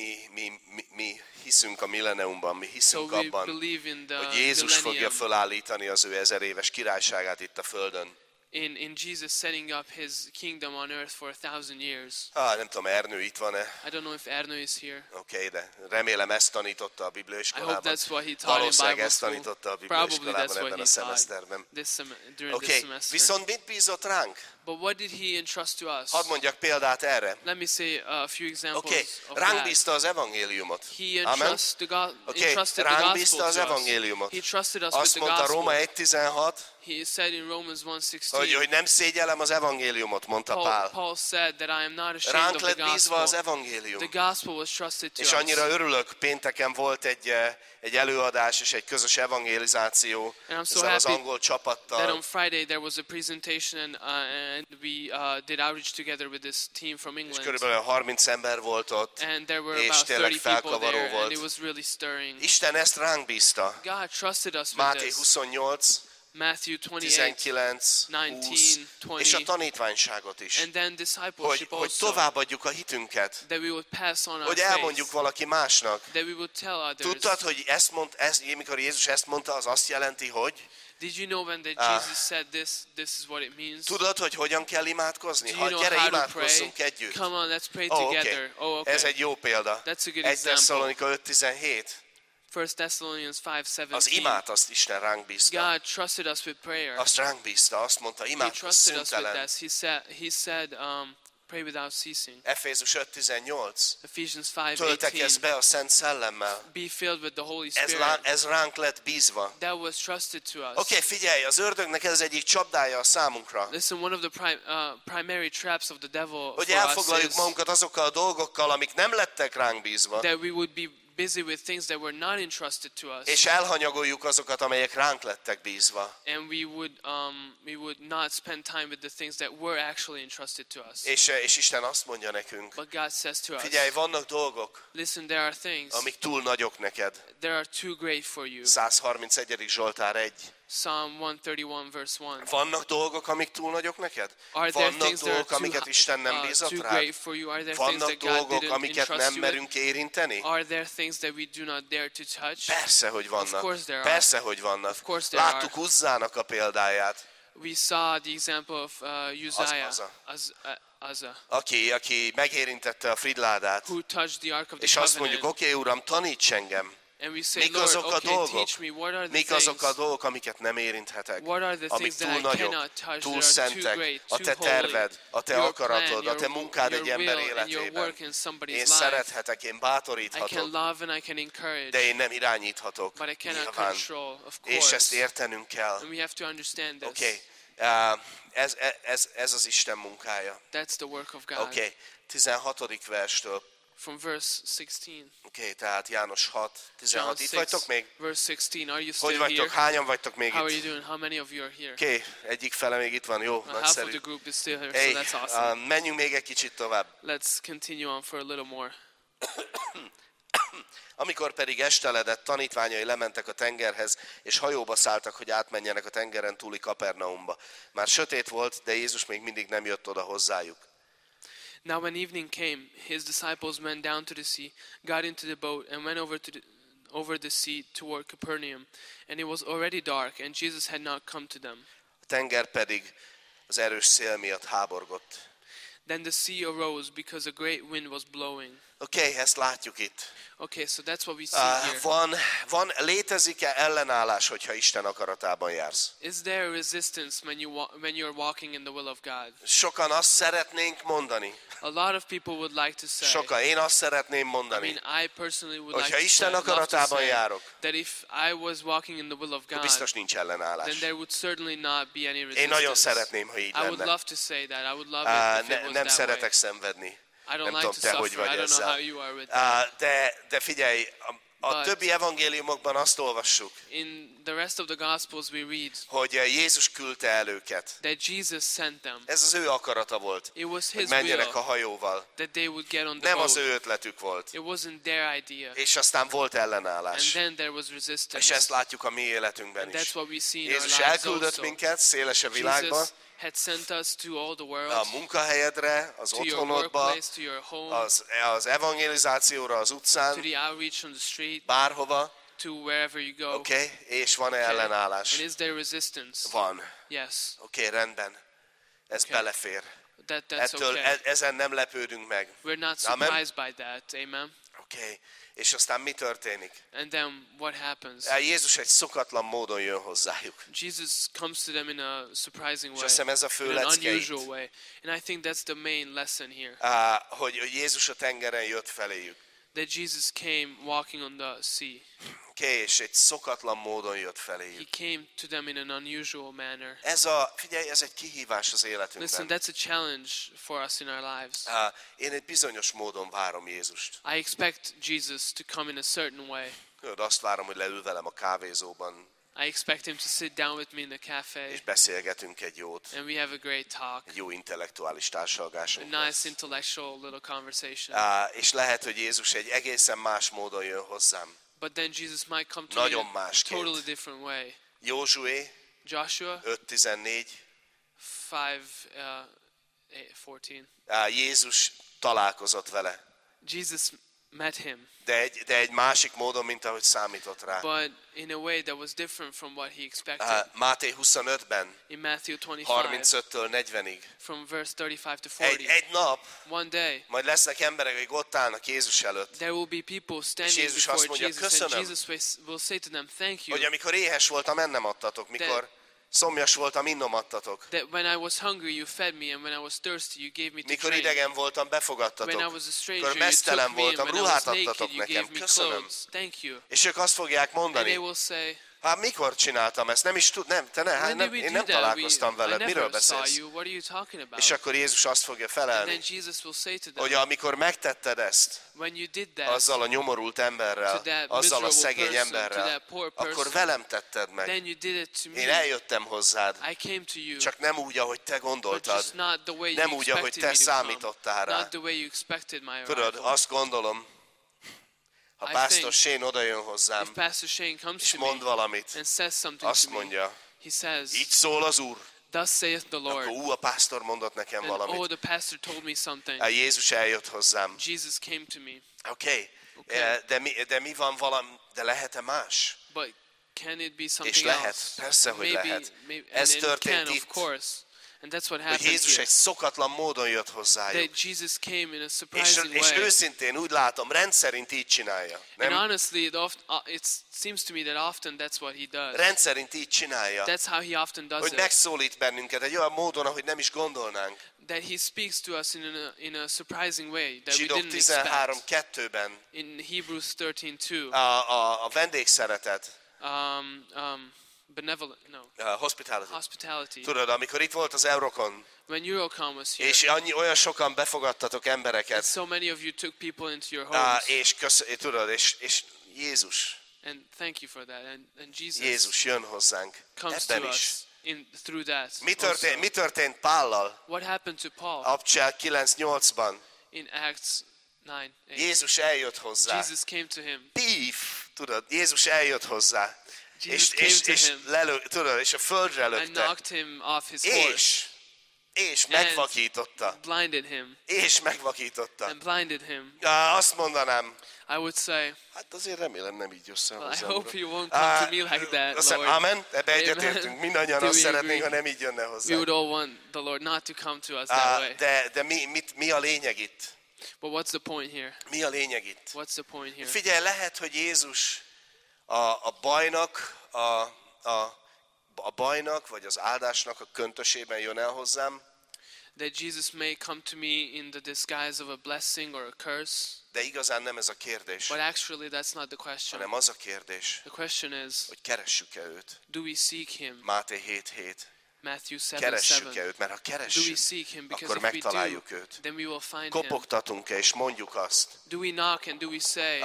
[SPEAKER 1] mi hiszünk a milleniumban, mi
[SPEAKER 2] So
[SPEAKER 1] hiszünk
[SPEAKER 2] we
[SPEAKER 1] abban,
[SPEAKER 2] believe in the
[SPEAKER 1] hogy Jézus fogja
[SPEAKER 2] millennium,
[SPEAKER 1] felállítani az ő 1000 éves királyságát itt a földön.
[SPEAKER 2] in Jesus setting up his kingdom on earth for 1,000 years.
[SPEAKER 1] Nem tudom, Ernő itt van-e?
[SPEAKER 2] I don't know if Erno is here.
[SPEAKER 1] Oké, de remélem ezt tanította a
[SPEAKER 2] I hope
[SPEAKER 1] bibliaiskolában.
[SPEAKER 2] that's what he taught in
[SPEAKER 1] Valószínűleg
[SPEAKER 2] Bible
[SPEAKER 1] ezt
[SPEAKER 2] school.
[SPEAKER 1] tanította a
[SPEAKER 2] Probably
[SPEAKER 1] bibliaiskolában
[SPEAKER 2] that's what
[SPEAKER 1] ebben
[SPEAKER 2] he
[SPEAKER 1] a szemeszterben.
[SPEAKER 2] taught during this
[SPEAKER 1] Oké,
[SPEAKER 2] semester.
[SPEAKER 1] viszont mit bízott ránk?
[SPEAKER 2] But what did he entrust to us?
[SPEAKER 1] Hadd mondjak példát erre.
[SPEAKER 2] Let me say a few examples
[SPEAKER 1] Oké,
[SPEAKER 2] of
[SPEAKER 1] ránk
[SPEAKER 2] that.
[SPEAKER 1] bízta az evangéliumot.
[SPEAKER 2] He
[SPEAKER 1] Amen.
[SPEAKER 2] entrusted
[SPEAKER 1] Oké,
[SPEAKER 2] the
[SPEAKER 1] ránk bízta
[SPEAKER 2] gospel
[SPEAKER 1] az
[SPEAKER 2] to us.
[SPEAKER 1] evangéliumot.
[SPEAKER 2] He trusted us
[SPEAKER 1] Azt
[SPEAKER 2] with the
[SPEAKER 1] mondta Róma
[SPEAKER 2] gospel.
[SPEAKER 1] 1:16,
[SPEAKER 2] He said in Romans 1:16,
[SPEAKER 1] hogy nem szégyellem az evangéliumot, mondta Pál.
[SPEAKER 2] Paul said that I am not ashamed
[SPEAKER 1] Ránk
[SPEAKER 2] of
[SPEAKER 1] lett
[SPEAKER 2] the
[SPEAKER 1] bízva az
[SPEAKER 2] gospel.
[SPEAKER 1] evangélium.
[SPEAKER 2] The gospel was trusted to
[SPEAKER 1] És
[SPEAKER 2] us.
[SPEAKER 1] annyira örülök, pénteken volt egy előadás és egy közös evangelizáció
[SPEAKER 2] And I'm so
[SPEAKER 1] ezzel az
[SPEAKER 2] happy
[SPEAKER 1] angol
[SPEAKER 2] that
[SPEAKER 1] csapattal.
[SPEAKER 2] on Friday there was a presentation and we did outreach together with this team from
[SPEAKER 1] És
[SPEAKER 2] England.
[SPEAKER 1] körülbelül 30 ember volt ott.
[SPEAKER 2] And there were
[SPEAKER 1] és
[SPEAKER 2] about
[SPEAKER 1] tényleg
[SPEAKER 2] 30 people
[SPEAKER 1] felkavaró
[SPEAKER 2] there,
[SPEAKER 1] volt.
[SPEAKER 2] and it was really stirring.
[SPEAKER 1] Isten ezt ránk bízta.
[SPEAKER 2] God trusted us with
[SPEAKER 1] Máté
[SPEAKER 2] this.
[SPEAKER 1] 28,
[SPEAKER 2] Matthew 28,
[SPEAKER 1] 19, 20,
[SPEAKER 2] 20,
[SPEAKER 1] és a tanítványságot is.
[SPEAKER 2] and then discipleship
[SPEAKER 1] Hogy
[SPEAKER 2] also.
[SPEAKER 1] továbbadjuk a hitünket.
[SPEAKER 2] That we would pass on our
[SPEAKER 1] Hogy
[SPEAKER 2] faith.
[SPEAKER 1] elmondjuk valaki másnak.
[SPEAKER 2] That we would tell others.
[SPEAKER 1] Tudtad, hogy mikor Jézus ezt mondta, az azt jelenti, hogy
[SPEAKER 2] Did you know when that Jesus said this is what it means?
[SPEAKER 1] Tudod, hogy hogyan kell imádkozni?
[SPEAKER 2] Do you know
[SPEAKER 1] Gyere,
[SPEAKER 2] how to
[SPEAKER 1] imádkozzunk
[SPEAKER 2] pray?
[SPEAKER 1] együtt.
[SPEAKER 2] Come on, let's pray
[SPEAKER 1] Okay.
[SPEAKER 2] together. Oh, okay.
[SPEAKER 1] Ez egy jó példa.
[SPEAKER 2] That's a good
[SPEAKER 1] 1
[SPEAKER 2] example.
[SPEAKER 1] Tesszalonika 5:17.
[SPEAKER 2] 1 Thessalonians 5:17.
[SPEAKER 1] Az imát azt Isten ránk bízta.
[SPEAKER 2] God trusted us with prayer.
[SPEAKER 1] Azt ránk bízta, azt mondta,
[SPEAKER 2] He
[SPEAKER 1] imádkozz
[SPEAKER 2] trusted us with
[SPEAKER 1] szüntelen.
[SPEAKER 2] this. He said, pray without ceasing.
[SPEAKER 1] Efézus 5:18.
[SPEAKER 2] Ephesians
[SPEAKER 1] Töltekezz
[SPEAKER 2] 5:18.
[SPEAKER 1] be a Szent Szellemmel.
[SPEAKER 2] Be filled with the Holy Spirit.
[SPEAKER 1] Ez ránk lett bízva.
[SPEAKER 2] That was trusted to us.
[SPEAKER 1] Oké, figyelj, az ördögnek ez egyik csapdája a számunkra.
[SPEAKER 2] Listen, one of the primary traps of the devil
[SPEAKER 1] Hogy
[SPEAKER 2] for us
[SPEAKER 1] elfoglaljuk
[SPEAKER 2] is
[SPEAKER 1] magunkat azokkal a dolgokkal, amik nem lettek ránk bízva,
[SPEAKER 2] that we would be busy with things that were not entrusted to us,
[SPEAKER 1] és elhanyagoljuk azokat, amelyek ránk lettek bízva.
[SPEAKER 2] and we would not spend time with the things that were actually entrusted to us.
[SPEAKER 1] És Isten azt mondja nekünk,
[SPEAKER 2] But God says to us,
[SPEAKER 1] figyelj, vannak dolgok,
[SPEAKER 2] listen, there are things
[SPEAKER 1] amik túl nagyok neked.
[SPEAKER 2] that are too great for you.
[SPEAKER 1] 131. Zsoltár 1.
[SPEAKER 2] Psalm 131 verse 1.
[SPEAKER 1] Vannak dolgok, amik túl nagyok neked?
[SPEAKER 2] Are there
[SPEAKER 1] Vannak
[SPEAKER 2] things that are
[SPEAKER 1] dolgok, amiket Isten nem bízott
[SPEAKER 2] too
[SPEAKER 1] rád?
[SPEAKER 2] great for you? Are there things
[SPEAKER 1] Vannak
[SPEAKER 2] that God
[SPEAKER 1] dolgok,
[SPEAKER 2] didn't
[SPEAKER 1] amiket
[SPEAKER 2] entrust
[SPEAKER 1] nem
[SPEAKER 2] you with?
[SPEAKER 1] merünk érinteni?
[SPEAKER 2] Are there things that we do not dare to touch?
[SPEAKER 1] Persze, hogy vannak.
[SPEAKER 2] course there are.
[SPEAKER 1] Persze, hogy vannak.
[SPEAKER 2] Of course there
[SPEAKER 1] Láttuk
[SPEAKER 2] are.
[SPEAKER 1] Uzzának a példáját,
[SPEAKER 2] We saw the example of Uzziah,
[SPEAKER 1] Asa. aki megérintette a fridládát,
[SPEAKER 2] who touched the Ark of the
[SPEAKER 1] és azt
[SPEAKER 2] Covenant.
[SPEAKER 1] mondjuk, oké, Uram, taníts engem.
[SPEAKER 2] And we say,
[SPEAKER 1] Mik
[SPEAKER 2] Lord,
[SPEAKER 1] azok a
[SPEAKER 2] okay,
[SPEAKER 1] dolgok?
[SPEAKER 2] teach me, what are the
[SPEAKER 1] Mik
[SPEAKER 2] things?
[SPEAKER 1] azok a dolgok, amiket nem érinthetek?
[SPEAKER 2] What are the
[SPEAKER 1] Amik
[SPEAKER 2] things that
[SPEAKER 1] túl
[SPEAKER 2] I
[SPEAKER 1] nagyok,
[SPEAKER 2] cannot touch,
[SPEAKER 1] túl
[SPEAKER 2] that are too
[SPEAKER 1] szentek,
[SPEAKER 2] great,
[SPEAKER 1] a
[SPEAKER 2] too
[SPEAKER 1] te terved, a te
[SPEAKER 2] Your
[SPEAKER 1] akaratod,
[SPEAKER 2] plan,
[SPEAKER 1] a te munkád egy
[SPEAKER 2] your
[SPEAKER 1] ember
[SPEAKER 2] will and your
[SPEAKER 1] életében.
[SPEAKER 2] work in somebody's
[SPEAKER 1] Én
[SPEAKER 2] life.
[SPEAKER 1] szerethetek, én
[SPEAKER 2] I can
[SPEAKER 1] bátoríthatok,
[SPEAKER 2] love and I can encourage,
[SPEAKER 1] de én nem irányíthatok.
[SPEAKER 2] but I cannot
[SPEAKER 1] Nyilván.
[SPEAKER 2] control, of
[SPEAKER 1] És ezt
[SPEAKER 2] course.
[SPEAKER 1] értenünk kell.
[SPEAKER 2] And we have to understand this.
[SPEAKER 1] Oké, ez az Isten munkája.
[SPEAKER 2] That's the work of God.
[SPEAKER 1] Oké, 16. verstől.
[SPEAKER 2] From verse 16.
[SPEAKER 1] Oké, tehát János 6,
[SPEAKER 2] John
[SPEAKER 1] 16. Itt vagytok
[SPEAKER 2] 6,
[SPEAKER 1] még?
[SPEAKER 2] verse 16. Are you
[SPEAKER 1] Hogy
[SPEAKER 2] still
[SPEAKER 1] vagytok?
[SPEAKER 2] here?
[SPEAKER 1] Hányan vagytok még
[SPEAKER 2] How are you
[SPEAKER 1] itt?
[SPEAKER 2] doing? How many of you are here?
[SPEAKER 1] Oké, egyik fele még itt van, jó,
[SPEAKER 2] Half of
[SPEAKER 1] nagyszerű.
[SPEAKER 2] the group is still here,
[SPEAKER 1] Hey,
[SPEAKER 2] so that's awesome.
[SPEAKER 1] menjünk még egy kicsit tovább.
[SPEAKER 2] Let's continue on for a little more.
[SPEAKER 1] Amikor pedig esteledett, tanítványai lementek a tengerhez, és hajóba szálltak, hogy átmenjenek a tengeren túli Kapernaumba. Már sötét volt, de Jézus még mindig nem jött oda hozzájuk.
[SPEAKER 2] Now when evening came, his disciples went down to the sea, got into the boat, and went over the sea toward Capernaum. And it was already dark, and Jesus had not come to them.
[SPEAKER 1] A tenger pedig az erős szél miatt háborgott.
[SPEAKER 2] Then the sea arose because a great wind was blowing.
[SPEAKER 1] Oké, ezt látjuk itt.
[SPEAKER 2] Okay, so that's what we see here.
[SPEAKER 1] Létezik-e ellenállás, hogyha Isten akaratában jársz?
[SPEAKER 2] Is there a resistance when you're walking in the will of God?
[SPEAKER 1] Sokan azt szeretnénk mondani.
[SPEAKER 2] A lot of people would like to say.
[SPEAKER 1] Én azt szeretném
[SPEAKER 2] I
[SPEAKER 1] mondani,
[SPEAKER 2] mean, I personally would
[SPEAKER 1] hogyha
[SPEAKER 2] like to
[SPEAKER 1] Isten
[SPEAKER 2] say, love to
[SPEAKER 1] akaratában
[SPEAKER 2] say
[SPEAKER 1] járok,
[SPEAKER 2] that if I was walking in the will of
[SPEAKER 1] akkor
[SPEAKER 2] God,
[SPEAKER 1] biztos nincs ellenállás.
[SPEAKER 2] then there would certainly not be any
[SPEAKER 1] Én
[SPEAKER 2] resistance.
[SPEAKER 1] nagyon szeretném, ha így
[SPEAKER 2] I would
[SPEAKER 1] lenne.
[SPEAKER 2] love to say that. I would love it if it was
[SPEAKER 1] Nem
[SPEAKER 2] that
[SPEAKER 1] szeretek
[SPEAKER 2] way.
[SPEAKER 1] szenvedni.
[SPEAKER 2] I don't
[SPEAKER 1] Nem
[SPEAKER 2] like
[SPEAKER 1] tudom,
[SPEAKER 2] to
[SPEAKER 1] te hogy
[SPEAKER 2] suffer.
[SPEAKER 1] vagy
[SPEAKER 2] I don't know
[SPEAKER 1] ezzel.
[SPEAKER 2] how you are with that.
[SPEAKER 1] De figyelj, a
[SPEAKER 2] But-
[SPEAKER 1] többi evangéliumokban azt olvassuk,
[SPEAKER 2] In the rest of the Gospels we read
[SPEAKER 1] hogy Jézus küldte el őket.
[SPEAKER 2] that Jesus sent them.
[SPEAKER 1] Ez az ő akarata volt,
[SPEAKER 2] It was
[SPEAKER 1] hogy
[SPEAKER 2] his
[SPEAKER 1] menjenek a
[SPEAKER 2] will
[SPEAKER 1] hajóval.
[SPEAKER 2] that they would get on the
[SPEAKER 1] Nem az
[SPEAKER 2] boat.
[SPEAKER 1] ő ötletük volt.
[SPEAKER 2] It wasn't their idea.
[SPEAKER 1] És aztán volt
[SPEAKER 2] And
[SPEAKER 1] ellenállás.
[SPEAKER 2] then there was
[SPEAKER 1] És
[SPEAKER 2] resistance.
[SPEAKER 1] ezt látjuk a mi életünkben
[SPEAKER 2] And
[SPEAKER 1] is.
[SPEAKER 2] that's what we see in our
[SPEAKER 1] Jézus
[SPEAKER 2] lives
[SPEAKER 1] elküldött
[SPEAKER 2] also.
[SPEAKER 1] minket szélesebb világba,
[SPEAKER 2] Jesus had sent us to all the world,
[SPEAKER 1] a munkahelyedre, az
[SPEAKER 2] to your
[SPEAKER 1] otthonodba,
[SPEAKER 2] workplace, to your home,
[SPEAKER 1] az evangelizációra az
[SPEAKER 2] to
[SPEAKER 1] utcán,
[SPEAKER 2] the outreach on the street,
[SPEAKER 1] bárhova,
[SPEAKER 2] to wherever you go.
[SPEAKER 1] oké? És van-e
[SPEAKER 2] Okay?
[SPEAKER 1] ellenállás?
[SPEAKER 2] And is there resistance?
[SPEAKER 1] Van.
[SPEAKER 2] Yes.
[SPEAKER 1] Oké, rendben. Ez
[SPEAKER 2] Okay.
[SPEAKER 1] belefér.
[SPEAKER 2] That's
[SPEAKER 1] Ettől
[SPEAKER 2] okay.
[SPEAKER 1] ezen nem lepődünk meg.
[SPEAKER 2] We're not
[SPEAKER 1] Amen.
[SPEAKER 2] surprised by that. Amen.
[SPEAKER 1] Oké. És aztán mi történik?
[SPEAKER 2] And then what happens?
[SPEAKER 1] Jézus egy szokatlan módon jön hozzájuk.
[SPEAKER 2] Jesus comes to them in a surprising
[SPEAKER 1] És
[SPEAKER 2] way,
[SPEAKER 1] azt hiszem ez a fő
[SPEAKER 2] in an
[SPEAKER 1] lecke
[SPEAKER 2] unusual
[SPEAKER 1] itt,
[SPEAKER 2] way. And I think that's the main lesson here.
[SPEAKER 1] hogy Jézus a tengeren jött feléjük.
[SPEAKER 2] That Jesus came walking on the sea.
[SPEAKER 1] Oké, és egy szokatlan módon jött
[SPEAKER 2] He
[SPEAKER 1] feléjük.
[SPEAKER 2] came to them in an unusual manner.
[SPEAKER 1] Figyelj, ez egy kihívás az
[SPEAKER 2] Listen,
[SPEAKER 1] életünkben.
[SPEAKER 2] that's a challenge for us in our lives.
[SPEAKER 1] Én egy bizonyos módon várom Jézust.
[SPEAKER 2] I expect Jesus to come in a certain way.
[SPEAKER 1] Tudod, azt várom, hogy leül velem a kávézóban,
[SPEAKER 2] I expect him to sit down with me in the
[SPEAKER 1] és
[SPEAKER 2] cafe
[SPEAKER 1] beszélgetünk egy jót.
[SPEAKER 2] and we have a great talk.
[SPEAKER 1] Egy jó intellektuális
[SPEAKER 2] A
[SPEAKER 1] társalgásunk
[SPEAKER 2] nice
[SPEAKER 1] lesz.
[SPEAKER 2] intellectual little conversation.
[SPEAKER 1] És lehet, hogy Jézus egy egészen más módon jön hozzám.
[SPEAKER 2] But then Jesus might come to me
[SPEAKER 1] Nagyon
[SPEAKER 2] in a
[SPEAKER 1] másként.
[SPEAKER 2] totally different way.
[SPEAKER 1] Józsué
[SPEAKER 2] Joshua
[SPEAKER 1] 5:14.
[SPEAKER 2] 5:14.
[SPEAKER 1] Jézus találkozott vele.
[SPEAKER 2] Jesus met him,
[SPEAKER 1] de egy másik módon, mint ahogy számított rá.
[SPEAKER 2] but in a way that was different from what he expected.
[SPEAKER 1] Máté 25-ben,
[SPEAKER 2] In Matthew 25,
[SPEAKER 1] 35-től 40-ig.
[SPEAKER 2] from verse 35 to 40,
[SPEAKER 1] Egy nap,
[SPEAKER 2] one day,
[SPEAKER 1] majd lesznek emberek, akik ott állnak Jézus előtt,
[SPEAKER 2] there will be people standing
[SPEAKER 1] Jézus azt
[SPEAKER 2] before
[SPEAKER 1] mondja,
[SPEAKER 2] Jesus, and
[SPEAKER 1] "Köszönöm."
[SPEAKER 2] Jesus will say to them, thank you,
[SPEAKER 1] hogy amikor éhes voltam, ennem adtatok, mikor szomjas voltam, innom adtatok,
[SPEAKER 2] that when I was hungry, you fed me, and when I was thirsty, you gave me to
[SPEAKER 1] mikor
[SPEAKER 2] drink.
[SPEAKER 1] idegen voltam,
[SPEAKER 2] When I
[SPEAKER 1] befogadtatok,
[SPEAKER 2] was a stranger,
[SPEAKER 1] mikor
[SPEAKER 2] you
[SPEAKER 1] meztelen
[SPEAKER 2] took me, and
[SPEAKER 1] voltam,
[SPEAKER 2] when I was
[SPEAKER 1] ruhát
[SPEAKER 2] naked,
[SPEAKER 1] adtatok
[SPEAKER 2] you gave
[SPEAKER 1] nekem,
[SPEAKER 2] me
[SPEAKER 1] köszönöm.
[SPEAKER 2] clothes. Thank you.
[SPEAKER 1] És ők azt fogják
[SPEAKER 2] And they
[SPEAKER 1] mondani,
[SPEAKER 2] will say,
[SPEAKER 1] hát mikor csináltam ezt? Nem is tud, nem, te
[SPEAKER 2] when did
[SPEAKER 1] nem,
[SPEAKER 2] we
[SPEAKER 1] én
[SPEAKER 2] do
[SPEAKER 1] nem
[SPEAKER 2] that?
[SPEAKER 1] találkoztam
[SPEAKER 2] I
[SPEAKER 1] veled, miről
[SPEAKER 2] never saw
[SPEAKER 1] beszélsz?
[SPEAKER 2] you. What are you talking about?
[SPEAKER 1] És akkor Jézus azt fogja
[SPEAKER 2] And then
[SPEAKER 1] felelni,
[SPEAKER 2] Jesus will say to
[SPEAKER 1] hogy
[SPEAKER 2] them,
[SPEAKER 1] amikor megtetted ezt,
[SPEAKER 2] when you did that,
[SPEAKER 1] azzal a nyomorult emberrel,
[SPEAKER 2] to that
[SPEAKER 1] azzal a
[SPEAKER 2] miserable
[SPEAKER 1] szegény
[SPEAKER 2] person, to
[SPEAKER 1] emberrel,
[SPEAKER 2] that poor
[SPEAKER 1] akkor
[SPEAKER 2] person,
[SPEAKER 1] velem tetted meg.
[SPEAKER 2] then you did it to
[SPEAKER 1] Én
[SPEAKER 2] me.
[SPEAKER 1] eljöttem hozzád,
[SPEAKER 2] I came to you,
[SPEAKER 1] csak nem úgy, ahogy te
[SPEAKER 2] but
[SPEAKER 1] gondoltad,
[SPEAKER 2] just not the way
[SPEAKER 1] nem
[SPEAKER 2] you
[SPEAKER 1] úgy, ahogy
[SPEAKER 2] expected
[SPEAKER 1] te
[SPEAKER 2] me to come,
[SPEAKER 1] számítottál rá.
[SPEAKER 2] not the way you expected my
[SPEAKER 1] Tudod,
[SPEAKER 2] arrival.
[SPEAKER 1] azt gondolom, ha
[SPEAKER 2] I
[SPEAKER 1] Pásztor
[SPEAKER 2] think
[SPEAKER 1] Shane odajön
[SPEAKER 2] If
[SPEAKER 1] hozzám,
[SPEAKER 2] Pastor Shane comes
[SPEAKER 1] és
[SPEAKER 2] to me
[SPEAKER 1] mond valamit,
[SPEAKER 2] and says something
[SPEAKER 1] azt
[SPEAKER 2] to me,
[SPEAKER 1] mondja,
[SPEAKER 2] he says,
[SPEAKER 1] így szól az Úr,
[SPEAKER 2] thus saith the
[SPEAKER 1] akkor
[SPEAKER 2] Lord,
[SPEAKER 1] a pásztor mondott nekem
[SPEAKER 2] and oh,
[SPEAKER 1] valamit.
[SPEAKER 2] the pastor told me something.
[SPEAKER 1] Jézus eljött hozzám.
[SPEAKER 2] Jesus came to me.
[SPEAKER 1] Oké,
[SPEAKER 2] Okay.
[SPEAKER 1] de mi van valami, de lehet-e más?
[SPEAKER 2] But can it be
[SPEAKER 1] És
[SPEAKER 2] something
[SPEAKER 1] lehet,
[SPEAKER 2] else?
[SPEAKER 1] persze, hogy lehet. Ez
[SPEAKER 2] And it
[SPEAKER 1] történt
[SPEAKER 2] can, of
[SPEAKER 1] itt,
[SPEAKER 2] course. And that's what
[SPEAKER 1] hogy
[SPEAKER 2] happened
[SPEAKER 1] Jézus
[SPEAKER 2] here.
[SPEAKER 1] egy szokatlan módon jött hozzájuk.
[SPEAKER 2] That Jesus came in a
[SPEAKER 1] És
[SPEAKER 2] surprising way.
[SPEAKER 1] őszintén úgy látom, rendszerint így csinálja.
[SPEAKER 2] And
[SPEAKER 1] Nem?
[SPEAKER 2] honestly, it seems to me that often that's what he does.
[SPEAKER 1] Rendszerint így csinálja.
[SPEAKER 2] That's how he often does
[SPEAKER 1] Hogy
[SPEAKER 2] it.
[SPEAKER 1] megszólít bennünket egy olyan módon, ahogy nem is gondolnánk.
[SPEAKER 2] That he speaks to us in a surprising way that we
[SPEAKER 1] Zsidók
[SPEAKER 2] didn't expect.
[SPEAKER 1] 13:2-ben
[SPEAKER 2] In Hebrews 13:2,
[SPEAKER 1] a vendégszeretet,
[SPEAKER 2] benevolent, no,
[SPEAKER 1] hospitality.
[SPEAKER 2] hospitality.
[SPEAKER 1] Tudod, amikor itt volt az Eurocon,
[SPEAKER 2] When Eurocom was here,
[SPEAKER 1] és olyan sokan befogadtatok embereket,
[SPEAKER 2] so many of you took people into your homes,
[SPEAKER 1] és tudod, és Jézus,
[SPEAKER 2] and thank you for that. And Jesus
[SPEAKER 1] Jézus jön hozzánk
[SPEAKER 2] comes to
[SPEAKER 1] ebben is.
[SPEAKER 2] us through that.
[SPEAKER 1] Mi történt Pállal?
[SPEAKER 2] What happened to Paul
[SPEAKER 1] Apostolok 9:8-ban.
[SPEAKER 2] in Acts 9:8?
[SPEAKER 1] Jézus eljött hozzá.
[SPEAKER 2] Jesus came to him.
[SPEAKER 1] Píf, tudod, Jézus eljött hozzá.
[SPEAKER 2] Jesus came to him
[SPEAKER 1] Tudod, és a földre
[SPEAKER 2] and
[SPEAKER 1] lökte.
[SPEAKER 2] knocked him off his horse,
[SPEAKER 1] És megvakította.
[SPEAKER 2] blinded him,
[SPEAKER 1] És megvakította.
[SPEAKER 2] and blinded him.
[SPEAKER 1] Azt mondanám,
[SPEAKER 2] I would say,
[SPEAKER 1] hát azért remélem nem így jössz el
[SPEAKER 2] well, I
[SPEAKER 1] hozzám,
[SPEAKER 2] hope
[SPEAKER 1] Uram.
[SPEAKER 2] you won't come to me like that,
[SPEAKER 1] Azt hiszem,
[SPEAKER 2] Lord.
[SPEAKER 1] amen, ebbe
[SPEAKER 2] Amen.
[SPEAKER 1] egyetértünk. Mindannyian
[SPEAKER 2] Do
[SPEAKER 1] azt
[SPEAKER 2] we
[SPEAKER 1] szeretnénk,
[SPEAKER 2] agree?
[SPEAKER 1] ha nem így jönne
[SPEAKER 2] We
[SPEAKER 1] hozzá.
[SPEAKER 2] would all want the Lord not to come to us that way.
[SPEAKER 1] De mi a lényeg itt?
[SPEAKER 2] But what's the point here?
[SPEAKER 1] Mi a lényeg itt?
[SPEAKER 2] What's the point here?
[SPEAKER 1] Figyelj, lehet, hogy Jézus a bajnak, a bajnak, vagy az áldásnak a köntösében jön el hozzám,
[SPEAKER 2] That Jesus may come to me in the disguise of a blessing or a curse,
[SPEAKER 1] de igazán nem ez a kérdés,
[SPEAKER 2] but actually that's not the question.
[SPEAKER 1] hanem az a kérdés,
[SPEAKER 2] The question is,
[SPEAKER 1] hogy keressük-e őt.
[SPEAKER 2] do we seek him?
[SPEAKER 1] Máté 7:7.
[SPEAKER 2] Matthew 7:7.
[SPEAKER 1] Keressük-e őt, mert ha
[SPEAKER 2] Do we
[SPEAKER 1] keressük,
[SPEAKER 2] seek him? Because
[SPEAKER 1] akkor
[SPEAKER 2] if we do,
[SPEAKER 1] megtaláljuk őt.
[SPEAKER 2] then we will find him.
[SPEAKER 1] Kopogtatunk-e, és mondjuk azt,
[SPEAKER 2] Do we knock and do we say,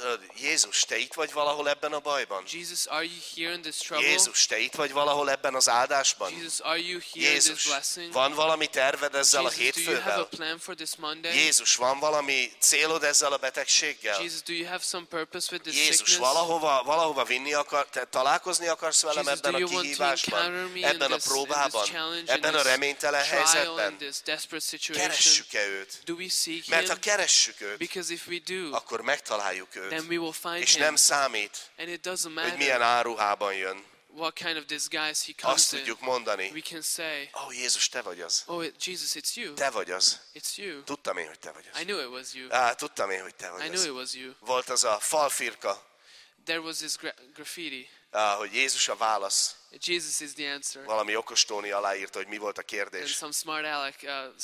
[SPEAKER 1] Jézus, te itt vagy valahol ebben a bajban?
[SPEAKER 2] Jesus, are you here in this trouble?
[SPEAKER 1] Jézus, te itt vagy valahol ebben az áldásban?
[SPEAKER 2] Jesus, are you here in this
[SPEAKER 1] Jézus,
[SPEAKER 2] blessing?
[SPEAKER 1] van valami terved ezzel a
[SPEAKER 2] Jesus, do you have a
[SPEAKER 1] hétfővel?
[SPEAKER 2] plan for this Monday?
[SPEAKER 1] Jézus, van valami célod ezzel a betegséggel?
[SPEAKER 2] Jesus, do you have some purpose with this
[SPEAKER 1] Jézus,
[SPEAKER 2] sickness?
[SPEAKER 1] valahova vinni te találkozni akarsz velem
[SPEAKER 2] Jesus,
[SPEAKER 1] ebben
[SPEAKER 2] do
[SPEAKER 1] a
[SPEAKER 2] you want to
[SPEAKER 1] kihívásban,
[SPEAKER 2] encounter me in
[SPEAKER 1] ebben a
[SPEAKER 2] this
[SPEAKER 1] próbában,
[SPEAKER 2] challenge,
[SPEAKER 1] ebben
[SPEAKER 2] in
[SPEAKER 1] a
[SPEAKER 2] this
[SPEAKER 1] reménytelen
[SPEAKER 2] trial, in
[SPEAKER 1] helyzetben?
[SPEAKER 2] this desperate situation?
[SPEAKER 1] Keressük-e őt?
[SPEAKER 2] Do we seek
[SPEAKER 1] Mert ha
[SPEAKER 2] him?
[SPEAKER 1] keressük őt,
[SPEAKER 2] Because if we do,
[SPEAKER 1] akkor megtaláljuk őt.
[SPEAKER 2] then we will find
[SPEAKER 1] És
[SPEAKER 2] him.
[SPEAKER 1] nem számít,
[SPEAKER 2] And it doesn't
[SPEAKER 1] hogy
[SPEAKER 2] matter
[SPEAKER 1] milyen áruhában jön.
[SPEAKER 2] what kind of disguise he
[SPEAKER 1] Azt
[SPEAKER 2] comes in.
[SPEAKER 1] tudjuk mondani,
[SPEAKER 2] We can say,
[SPEAKER 1] Jézus, te vagy az.
[SPEAKER 2] oh, Jesus, it's you.
[SPEAKER 1] Te vagy az.
[SPEAKER 2] It's you.
[SPEAKER 1] Tudtam én, hogy te vagy
[SPEAKER 2] I
[SPEAKER 1] az.
[SPEAKER 2] knew it was you.
[SPEAKER 1] Tudtam én, hogy te
[SPEAKER 2] I
[SPEAKER 1] vagy
[SPEAKER 2] knew
[SPEAKER 1] az.
[SPEAKER 2] it was you.
[SPEAKER 1] Volt az a falfirka,
[SPEAKER 2] There was this graffiti.
[SPEAKER 1] hogy Jézus a válasz.
[SPEAKER 2] Jesus is the answer.
[SPEAKER 1] Valami okostóni aláírta, hogy mi volt a
[SPEAKER 2] And
[SPEAKER 1] kérdés.
[SPEAKER 2] some smart aleck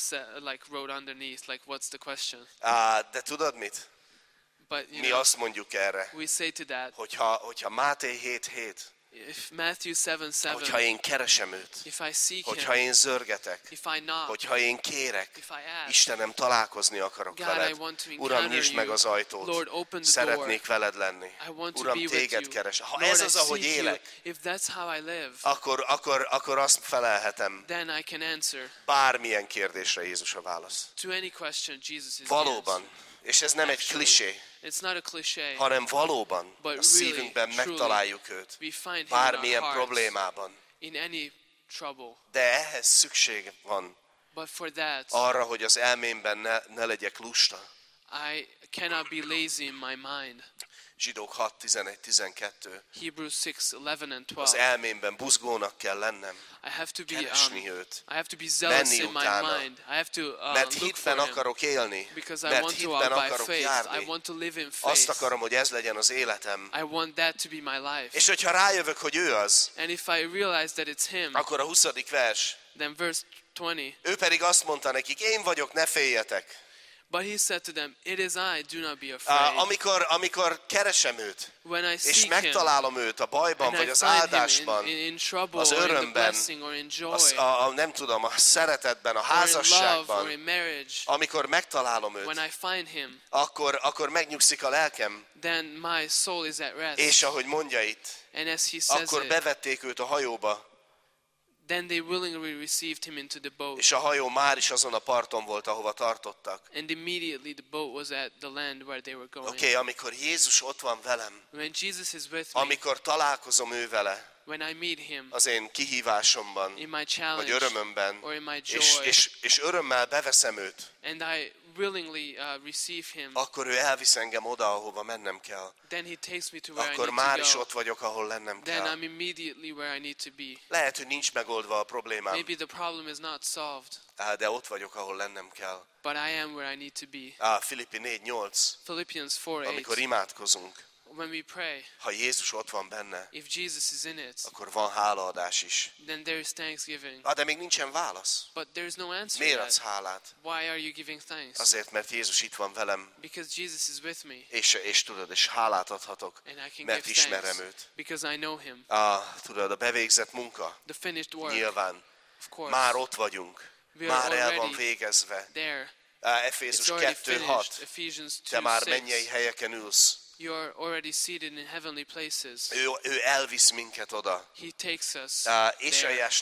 [SPEAKER 2] wrote underneath, like, what's the question?
[SPEAKER 1] De tudod mit?
[SPEAKER 2] But
[SPEAKER 1] Mi azt mondjuk erre,
[SPEAKER 2] we say to that,
[SPEAKER 1] hogyha Máté 7:7,
[SPEAKER 2] if Matthew 7:7,
[SPEAKER 1] hogyha én keresem őt,
[SPEAKER 2] if I seek
[SPEAKER 1] hogyha
[SPEAKER 2] him,
[SPEAKER 1] én zörgetek,
[SPEAKER 2] if I knock,
[SPEAKER 1] hogyha én kérek,
[SPEAKER 2] if I ask,
[SPEAKER 1] Istenem, találkozni akarok
[SPEAKER 2] God,
[SPEAKER 1] veled.
[SPEAKER 2] I want to
[SPEAKER 1] Uram,
[SPEAKER 2] encounter
[SPEAKER 1] nyisd meg
[SPEAKER 2] you.
[SPEAKER 1] az ajtót.
[SPEAKER 2] Lord, open the
[SPEAKER 1] Szeretnék veled lenni.
[SPEAKER 2] I want to
[SPEAKER 1] Uram,
[SPEAKER 2] be with
[SPEAKER 1] téged
[SPEAKER 2] you.
[SPEAKER 1] keres. Ha
[SPEAKER 2] Lord,
[SPEAKER 1] ez
[SPEAKER 2] I
[SPEAKER 1] az, ahogy
[SPEAKER 2] seek you.
[SPEAKER 1] élek,
[SPEAKER 2] If that's how I live,
[SPEAKER 1] akkor azt felelhetem.
[SPEAKER 2] then I can answer
[SPEAKER 1] Bármilyen kérdésre Jézus a válasz.
[SPEAKER 2] to any question. Jesus is the
[SPEAKER 1] Valóban.
[SPEAKER 2] answer.
[SPEAKER 1] És ez nem egy
[SPEAKER 2] Actually,
[SPEAKER 1] klisé,
[SPEAKER 2] it's not a cliché,
[SPEAKER 1] hanem valóban
[SPEAKER 2] but
[SPEAKER 1] a szívünkben
[SPEAKER 2] really,
[SPEAKER 1] megtaláljuk őt.
[SPEAKER 2] we find him in
[SPEAKER 1] Bármilyen
[SPEAKER 2] our hearts,
[SPEAKER 1] problémában.
[SPEAKER 2] in any trouble.
[SPEAKER 1] De ehhez szükség van
[SPEAKER 2] But for that,
[SPEAKER 1] arra, hogy az elmémben ne legyek lusta,
[SPEAKER 2] I cannot be lazy in my mind.
[SPEAKER 1] Zsidók 6, 11, 12.
[SPEAKER 2] Hebrews 6, 11 and 12.
[SPEAKER 1] Az elmémben buzgónak kell lennem,
[SPEAKER 2] I have to be
[SPEAKER 1] keresni őt,
[SPEAKER 2] I have to be zealous
[SPEAKER 1] menni
[SPEAKER 2] in my
[SPEAKER 1] utána.
[SPEAKER 2] mind. I have to
[SPEAKER 1] mert
[SPEAKER 2] look
[SPEAKER 1] hitben
[SPEAKER 2] for him.
[SPEAKER 1] akarok élni,
[SPEAKER 2] Because I
[SPEAKER 1] mert
[SPEAKER 2] want to
[SPEAKER 1] hitben
[SPEAKER 2] walk by
[SPEAKER 1] akarok
[SPEAKER 2] faith. I
[SPEAKER 1] járni.
[SPEAKER 2] want to live in
[SPEAKER 1] Azt
[SPEAKER 2] faith.
[SPEAKER 1] akarom, hogy ez legyen az életem.
[SPEAKER 2] I want that to be my life.
[SPEAKER 1] És hogyha rájövök, hogy ő az,
[SPEAKER 2] And if I realize that it's him,
[SPEAKER 1] akkor a 20. vers,
[SPEAKER 2] then verse 20,
[SPEAKER 1] ő pedig azt mondta nekik, én vagyok, ne féljetek.
[SPEAKER 2] but he said to them, it is I, do not be afraid.
[SPEAKER 1] Amikor keresem őt,
[SPEAKER 2] When I
[SPEAKER 1] és
[SPEAKER 2] seek him,
[SPEAKER 1] megtalálom őt a bajban,
[SPEAKER 2] and
[SPEAKER 1] vagy
[SPEAKER 2] I
[SPEAKER 1] az
[SPEAKER 2] find him
[SPEAKER 1] áldásban,
[SPEAKER 2] in trouble,
[SPEAKER 1] az
[SPEAKER 2] or in the
[SPEAKER 1] örömben,
[SPEAKER 2] blessing, or in joy,
[SPEAKER 1] nem tudom, a szeretetben, a
[SPEAKER 2] or in love, or in
[SPEAKER 1] házasságban,
[SPEAKER 2] marriage,
[SPEAKER 1] amikor megtalálom őt,
[SPEAKER 2] when I find him,
[SPEAKER 1] akkor megnyugszik a lelkem,
[SPEAKER 2] then my soul is at rest.
[SPEAKER 1] és ahogy mondja itt,
[SPEAKER 2] And as he says
[SPEAKER 1] akkor
[SPEAKER 2] it,
[SPEAKER 1] bevették őt a hajóba,
[SPEAKER 2] then they willingly received him into the boat.
[SPEAKER 1] és a hajó már is azon a parton volt, ahova tartottak.
[SPEAKER 2] And immediately the boat was at the land where they were going.
[SPEAKER 1] Oké, amikor Jézus ott van velem,
[SPEAKER 2] When Jesus is with me,
[SPEAKER 1] amikor találkozom ő vele,
[SPEAKER 2] when I meet him
[SPEAKER 1] az én kihívásomban,
[SPEAKER 2] in my
[SPEAKER 1] vagy
[SPEAKER 2] challenge
[SPEAKER 1] örömömben,
[SPEAKER 2] or in my joy,
[SPEAKER 1] és örömmel beveszem őt,
[SPEAKER 2] and I willingly receive him,
[SPEAKER 1] akkor ő elvisz engem oda, ahova mennem kell.
[SPEAKER 2] then he takes me to where
[SPEAKER 1] Akkor
[SPEAKER 2] I
[SPEAKER 1] már
[SPEAKER 2] need
[SPEAKER 1] is
[SPEAKER 2] to go.
[SPEAKER 1] ott vagyok, ahol lennem
[SPEAKER 2] Then
[SPEAKER 1] kell.
[SPEAKER 2] I'm immediately where I need to be.
[SPEAKER 1] Lehet, hogy nincs megoldva a problémám,
[SPEAKER 2] Maybe the problem is not solved,
[SPEAKER 1] de ott vagyok, ahol lennem kell.
[SPEAKER 2] but I am where I need to be.
[SPEAKER 1] Filippi 4:8,
[SPEAKER 2] Philippians 4:8.
[SPEAKER 1] amikor imádkozunk,
[SPEAKER 2] When we pray,
[SPEAKER 1] ha Jézus ott van benne,
[SPEAKER 2] if Jesus is in it,
[SPEAKER 1] akkor van hálaadás is.
[SPEAKER 2] then there is thanksgiving.
[SPEAKER 1] De még nincsen válasz.
[SPEAKER 2] But there is no answer
[SPEAKER 1] Miért
[SPEAKER 2] yet.
[SPEAKER 1] adsz hálát?
[SPEAKER 2] Why are you giving thanks?
[SPEAKER 1] Azért, mert Jézus itt van velem,
[SPEAKER 2] Because Jesus is with me,
[SPEAKER 1] és tudod, és hálát adhatok,
[SPEAKER 2] and I can
[SPEAKER 1] mert
[SPEAKER 2] give
[SPEAKER 1] ismerem
[SPEAKER 2] thanks
[SPEAKER 1] őt.
[SPEAKER 2] because I know him.
[SPEAKER 1] Tudod, a bevégzett munka,
[SPEAKER 2] The finished work,
[SPEAKER 1] nyilván,
[SPEAKER 2] of course,
[SPEAKER 1] már ott vagyunk,
[SPEAKER 2] we are
[SPEAKER 1] már el van
[SPEAKER 2] already
[SPEAKER 1] végezve.
[SPEAKER 2] there.
[SPEAKER 1] Efézus
[SPEAKER 2] It's already
[SPEAKER 1] 2:6,
[SPEAKER 2] finished. Ephesians
[SPEAKER 1] te már
[SPEAKER 2] 2:6.
[SPEAKER 1] mennyei helyeken ülsz.
[SPEAKER 2] You are already seated in heavenly places.
[SPEAKER 1] Ő elvisz minket oda.
[SPEAKER 2] He takes us
[SPEAKER 1] Ézsaiás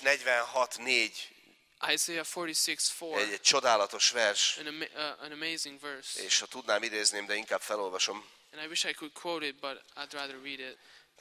[SPEAKER 1] 46:4,
[SPEAKER 2] Isaiah 46:4,
[SPEAKER 1] egy csodálatos vers,
[SPEAKER 2] an amazing verse.
[SPEAKER 1] és ha tudnám idézném, de inkább felolvasom.
[SPEAKER 2] And I wish I could quote it, but I'd rather read it.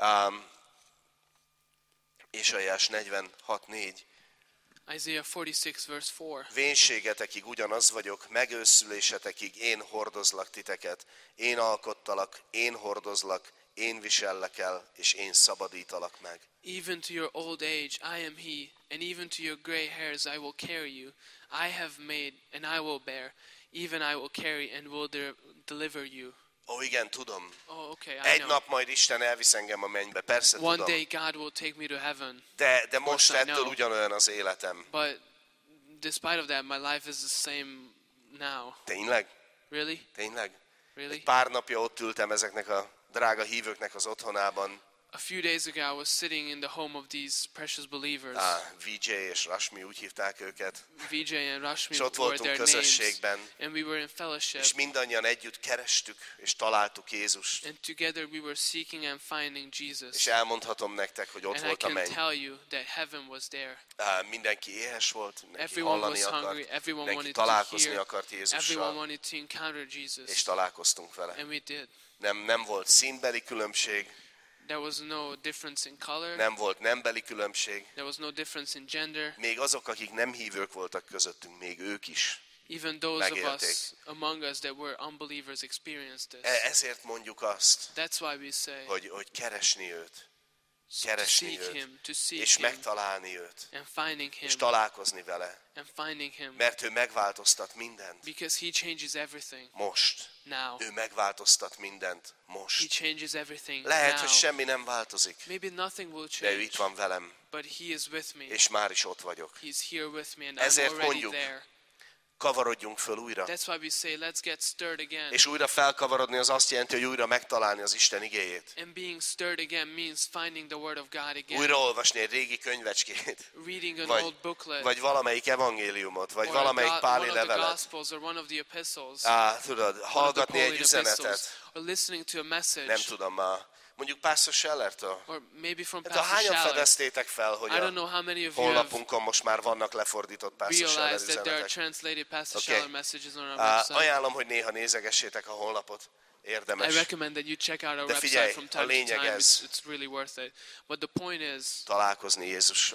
[SPEAKER 1] Ézsaiás 46:4.
[SPEAKER 2] Isaiah 46 verse 4.
[SPEAKER 1] Vénségetekig ugyanaz vagyok, megőszülésetekig én hordozlak titeket. Én alkottalak, én hordozlak, én visellek el, és én szabadítalak meg.
[SPEAKER 2] Even to your old age I am he, and even to your gray hairs I will carry you. I have made, and I will bear. Even I will carry and will deliver you.
[SPEAKER 1] Igen, tudom.
[SPEAKER 2] Oh, okay, I
[SPEAKER 1] Egy
[SPEAKER 2] know.
[SPEAKER 1] nap majd Isten elvisz engem a mennybe, persze
[SPEAKER 2] One
[SPEAKER 1] tudom.
[SPEAKER 2] day God will take me to heaven.
[SPEAKER 1] De most
[SPEAKER 2] I
[SPEAKER 1] ettől
[SPEAKER 2] know.
[SPEAKER 1] ugyanolyan az életem.
[SPEAKER 2] But despite of that, my life is the same now.
[SPEAKER 1] Tényleg?
[SPEAKER 2] Really?
[SPEAKER 1] Tényleg?
[SPEAKER 2] Really?
[SPEAKER 1] Pár napja ott ültem ezeknek a drága hívőknek az otthonában.
[SPEAKER 2] A few days ago, I was sitting in the home of these precious believers.
[SPEAKER 1] VJ és Rashmi, úgy hívták őket.
[SPEAKER 2] VJ and Rashmi
[SPEAKER 1] És ott
[SPEAKER 2] were
[SPEAKER 1] voltunk
[SPEAKER 2] their names.
[SPEAKER 1] közösségben.
[SPEAKER 2] And we were in fellowship.
[SPEAKER 1] És mindannyian együtt kerestük, és találtuk Jézust.
[SPEAKER 2] And together we were seeking and finding Jesus.
[SPEAKER 1] És elmondhatom nektek, hogy ott
[SPEAKER 2] And I
[SPEAKER 1] volt a
[SPEAKER 2] can
[SPEAKER 1] menny.
[SPEAKER 2] tell you that heaven was there.
[SPEAKER 1] Mindenki éhes volt, mindenki
[SPEAKER 2] Everyone
[SPEAKER 1] hallani
[SPEAKER 2] was
[SPEAKER 1] akart,
[SPEAKER 2] hungry. Everyone
[SPEAKER 1] mindenki
[SPEAKER 2] wanted to
[SPEAKER 1] találkozni
[SPEAKER 2] hear.
[SPEAKER 1] akart
[SPEAKER 2] Everyone
[SPEAKER 1] Jézussal,
[SPEAKER 2] wanted to encounter Jesus.
[SPEAKER 1] és találkoztunk vele.
[SPEAKER 2] And we did.
[SPEAKER 1] Nem volt színbeli különbség,
[SPEAKER 2] There was no difference in color.
[SPEAKER 1] nem volt nembeli különbség.
[SPEAKER 2] There was no difference in gender.
[SPEAKER 1] Még azok, akik nem hívők voltak közöttünk, még ők is.
[SPEAKER 2] Even those of
[SPEAKER 1] megélték.
[SPEAKER 2] us among us that were unbelievers experienced this.
[SPEAKER 1] Ezért mondjuk azt,
[SPEAKER 2] That's why we say
[SPEAKER 1] hogy keresni őt,
[SPEAKER 2] to
[SPEAKER 1] keresni
[SPEAKER 2] seek
[SPEAKER 1] őt,
[SPEAKER 2] him, to seek
[SPEAKER 1] és
[SPEAKER 2] him,
[SPEAKER 1] megtalálni őt,
[SPEAKER 2] and finding him,
[SPEAKER 1] és találkozni vele,
[SPEAKER 2] and finding him,
[SPEAKER 1] mert ő megváltoztat mindent.
[SPEAKER 2] because he changes everything
[SPEAKER 1] Most.
[SPEAKER 2] now.
[SPEAKER 1] Ő megváltoztat mindent
[SPEAKER 2] He
[SPEAKER 1] most.
[SPEAKER 2] changes everything
[SPEAKER 1] Lehet,
[SPEAKER 2] now.
[SPEAKER 1] hogy semmi nem változik,
[SPEAKER 2] Maybe nothing will
[SPEAKER 1] de ő
[SPEAKER 2] change,
[SPEAKER 1] itt van velem,
[SPEAKER 2] but he is with me.
[SPEAKER 1] és már is ott vagyok.
[SPEAKER 2] He's here with me, and
[SPEAKER 1] Ezért
[SPEAKER 2] I'm already
[SPEAKER 1] mondjuk,
[SPEAKER 2] there.
[SPEAKER 1] Kavarodjunk föl újra.
[SPEAKER 2] That's why we say, let's get stirred again.
[SPEAKER 1] És újra felkavarodni az azt jelenti, hogy újra megtalálni az Isten igéjét.
[SPEAKER 2] And being stirred again means finding the word of God again.
[SPEAKER 1] Újra olvasni egy régi könyvecskét,
[SPEAKER 2] Reading an old booklet.
[SPEAKER 1] vagy valamelyik evangéliumot, vagy
[SPEAKER 2] or
[SPEAKER 1] valamelyik páli
[SPEAKER 2] one of the
[SPEAKER 1] levelet.
[SPEAKER 2] Gospels or one of the epistles.
[SPEAKER 1] Tudod,
[SPEAKER 2] One of the
[SPEAKER 1] hallgatni egy
[SPEAKER 2] Pauline epistles.
[SPEAKER 1] üzenetet.
[SPEAKER 2] Or listening to a message.
[SPEAKER 1] Nem tudom, mondjuk Pastor Schellertől.
[SPEAKER 2] Or maybe from
[SPEAKER 1] Hát,
[SPEAKER 2] Pastor
[SPEAKER 1] hányan
[SPEAKER 2] Schaller.
[SPEAKER 1] fedeztétek fel, hogy
[SPEAKER 2] I don't
[SPEAKER 1] a
[SPEAKER 2] know how many of you have
[SPEAKER 1] honlapunkon most már vannak lefordított Pastor Scheller
[SPEAKER 2] realized that there are
[SPEAKER 1] üzenetek.
[SPEAKER 2] translated Pastor
[SPEAKER 1] Okay.
[SPEAKER 2] Schaller messages on our website.
[SPEAKER 1] Ajánlom, hogy néha nézegessétek a honlapot.
[SPEAKER 2] I
[SPEAKER 1] Érdemes.
[SPEAKER 2] recommend that you check out our
[SPEAKER 1] De
[SPEAKER 2] website
[SPEAKER 1] figyelj,
[SPEAKER 2] from
[SPEAKER 1] a
[SPEAKER 2] time to
[SPEAKER 1] lényeg
[SPEAKER 2] time.
[SPEAKER 1] ez.
[SPEAKER 2] It's really worth it. But the point is
[SPEAKER 1] Találkozni Jézussal.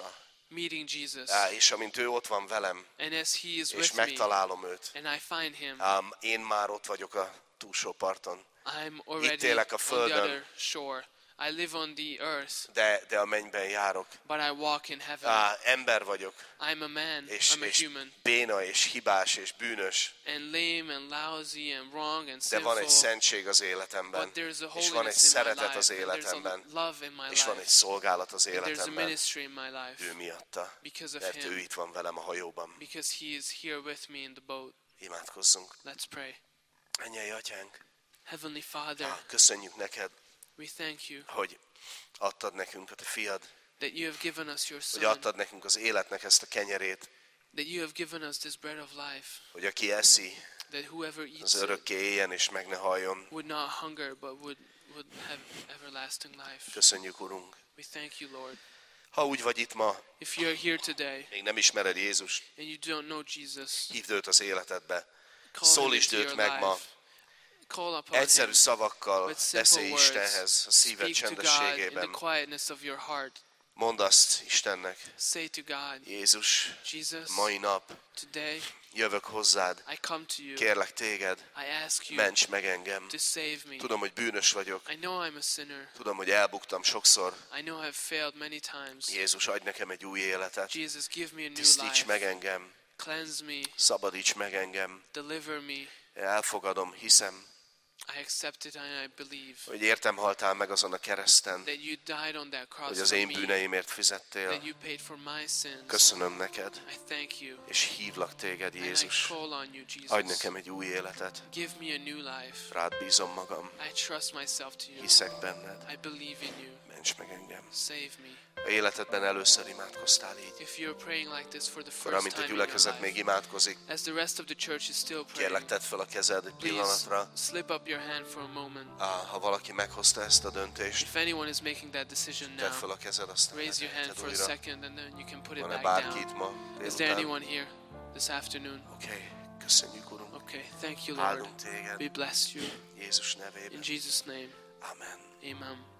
[SPEAKER 2] meeting Jesus.
[SPEAKER 1] És amint ő ott van velem,
[SPEAKER 2] And as he is
[SPEAKER 1] és
[SPEAKER 2] with me,
[SPEAKER 1] megtalálom őt,
[SPEAKER 2] and I find him,
[SPEAKER 1] én már ott vagyok a túlsó parton.
[SPEAKER 2] I'm already
[SPEAKER 1] élek a
[SPEAKER 2] on the
[SPEAKER 1] földön.
[SPEAKER 2] other shore. I live on the earth,
[SPEAKER 1] De a mennyben járok.
[SPEAKER 2] but I walk in heaven.
[SPEAKER 1] Ember vagyok,
[SPEAKER 2] I'm a man,
[SPEAKER 1] és
[SPEAKER 2] I'm a human,
[SPEAKER 1] béna, és hibás, és bűnös,
[SPEAKER 2] and lame and lousy and wrong and
[SPEAKER 1] de van egy
[SPEAKER 2] sinful.
[SPEAKER 1] szentség az életemben,
[SPEAKER 2] But there's a
[SPEAKER 1] és van egy
[SPEAKER 2] holiness in my
[SPEAKER 1] szeretet
[SPEAKER 2] life,
[SPEAKER 1] az
[SPEAKER 2] and there's a
[SPEAKER 1] életemben,
[SPEAKER 2] love in my
[SPEAKER 1] és van egy
[SPEAKER 2] life,
[SPEAKER 1] szolgálat az
[SPEAKER 2] and there's a
[SPEAKER 1] életemben,
[SPEAKER 2] ministry in my life
[SPEAKER 1] ő miatta,
[SPEAKER 2] because of
[SPEAKER 1] mert ő
[SPEAKER 2] him,
[SPEAKER 1] itt van velem a hajóban.
[SPEAKER 2] because he is here with me in the boat.
[SPEAKER 1] Imádkozzunk.
[SPEAKER 2] Let's pray.
[SPEAKER 1] Mennyei Atyánk,
[SPEAKER 2] Heavenly Father,
[SPEAKER 1] köszönjük neked,
[SPEAKER 2] we thank you
[SPEAKER 1] hogy adtad nekünk a te fiad,
[SPEAKER 2] that you have given us your
[SPEAKER 1] hogy
[SPEAKER 2] Son,
[SPEAKER 1] adtad nekünk az életnek ezt a kenyerét,
[SPEAKER 2] that you have given us this bread of life,
[SPEAKER 1] hogy aki eszi,
[SPEAKER 2] that whoever eats
[SPEAKER 1] az
[SPEAKER 2] it
[SPEAKER 1] örökké éljen és meg ne halljon.
[SPEAKER 2] would not hunger, but would have everlasting life.
[SPEAKER 1] Köszönjük, Urunk.
[SPEAKER 2] We thank you, Lord.
[SPEAKER 1] Ha úgy vagy itt ma,
[SPEAKER 2] If you're here today
[SPEAKER 1] még nem ismered Jézust,
[SPEAKER 2] and you don't know Jesus,
[SPEAKER 1] hívd őt az életedbe.
[SPEAKER 2] call him
[SPEAKER 1] Szólítsd
[SPEAKER 2] into
[SPEAKER 1] őt
[SPEAKER 2] your
[SPEAKER 1] meg ma.
[SPEAKER 2] life. Call upon
[SPEAKER 1] Egyszerű
[SPEAKER 2] him
[SPEAKER 1] szavakkal
[SPEAKER 2] with simple
[SPEAKER 1] beszélj
[SPEAKER 2] words.
[SPEAKER 1] Istenhez a szíved
[SPEAKER 2] Speak to God in the
[SPEAKER 1] csendességében.
[SPEAKER 2] quietness of your heart.
[SPEAKER 1] Mondd azt Istennek,
[SPEAKER 2] Say to God,
[SPEAKER 1] Jézus,
[SPEAKER 2] Jesus,
[SPEAKER 1] mai nap
[SPEAKER 2] today
[SPEAKER 1] jövök hozzád,
[SPEAKER 2] I come to you.
[SPEAKER 1] kérlek téged,
[SPEAKER 2] I ask you
[SPEAKER 1] ments meg engem.
[SPEAKER 2] to save me.
[SPEAKER 1] Tudom, hogy bűnös vagyok,
[SPEAKER 2] I know I'm a sinner.
[SPEAKER 1] tudom, hogy elbuktam sokszor.
[SPEAKER 2] I know I've failed many times.
[SPEAKER 1] Jézus, adj nekem egy új életet,
[SPEAKER 2] Jesus, give me a new
[SPEAKER 1] tisztíts meg
[SPEAKER 2] life.
[SPEAKER 1] engem,
[SPEAKER 2] Cleanse me.
[SPEAKER 1] szabadíts meg engem.
[SPEAKER 2] Deliver me.
[SPEAKER 1] Elfogadom, hiszem,
[SPEAKER 2] I accept it and I believe
[SPEAKER 1] hogy értem haltál meg azon a kereszten,
[SPEAKER 2] that you died on that
[SPEAKER 1] hogy
[SPEAKER 2] cross
[SPEAKER 1] az
[SPEAKER 2] for
[SPEAKER 1] én
[SPEAKER 2] me,
[SPEAKER 1] bűneimért fizettél.
[SPEAKER 2] that you paid for my sins.
[SPEAKER 1] Köszönöm neked,
[SPEAKER 2] I thank you.
[SPEAKER 1] és hívlak téged,
[SPEAKER 2] And I
[SPEAKER 1] Jézus.
[SPEAKER 2] call on you,
[SPEAKER 1] Adj
[SPEAKER 2] Jesus.
[SPEAKER 1] nekem egy új életet,
[SPEAKER 2] Give me a new life.
[SPEAKER 1] rád bízom magam,
[SPEAKER 2] I trust myself to you.
[SPEAKER 1] hiszek benned,
[SPEAKER 2] I believe in you.
[SPEAKER 1] ments meg engem.
[SPEAKER 2] Save me.
[SPEAKER 1] Ha életedben először imádkoztál így,
[SPEAKER 2] If you're praying like this for the
[SPEAKER 1] akkor
[SPEAKER 2] first
[SPEAKER 1] amint a
[SPEAKER 2] time in your
[SPEAKER 1] gyülekezet még
[SPEAKER 2] life,
[SPEAKER 1] imádkozik,
[SPEAKER 2] as the rest of the church is still
[SPEAKER 1] kérlek
[SPEAKER 2] praying,
[SPEAKER 1] tedd fel a kezed egy
[SPEAKER 2] please
[SPEAKER 1] pillanatra.
[SPEAKER 2] slip up your hand for a moment.
[SPEAKER 1] Ha valaki meghozta ezt a döntést,
[SPEAKER 2] If anyone is making that decision
[SPEAKER 1] tedd fel
[SPEAKER 2] now,
[SPEAKER 1] a kezed, aztán
[SPEAKER 2] raise your hand
[SPEAKER 1] leteheted
[SPEAKER 2] for a
[SPEAKER 1] újra.
[SPEAKER 2] second and then you can put it
[SPEAKER 1] Van-e
[SPEAKER 2] back
[SPEAKER 1] bárki
[SPEAKER 2] down.
[SPEAKER 1] itt ma
[SPEAKER 2] Is there
[SPEAKER 1] délután?
[SPEAKER 2] anyone here this afternoon?
[SPEAKER 1] Oké, köszönjük, Urunk.
[SPEAKER 2] Okay, thank you, Lord.
[SPEAKER 1] Áldunk téged,
[SPEAKER 2] We bless you.
[SPEAKER 1] Jézus
[SPEAKER 2] In
[SPEAKER 1] nevében.
[SPEAKER 2] Jesus' name,
[SPEAKER 1] Amen.
[SPEAKER 2] amen.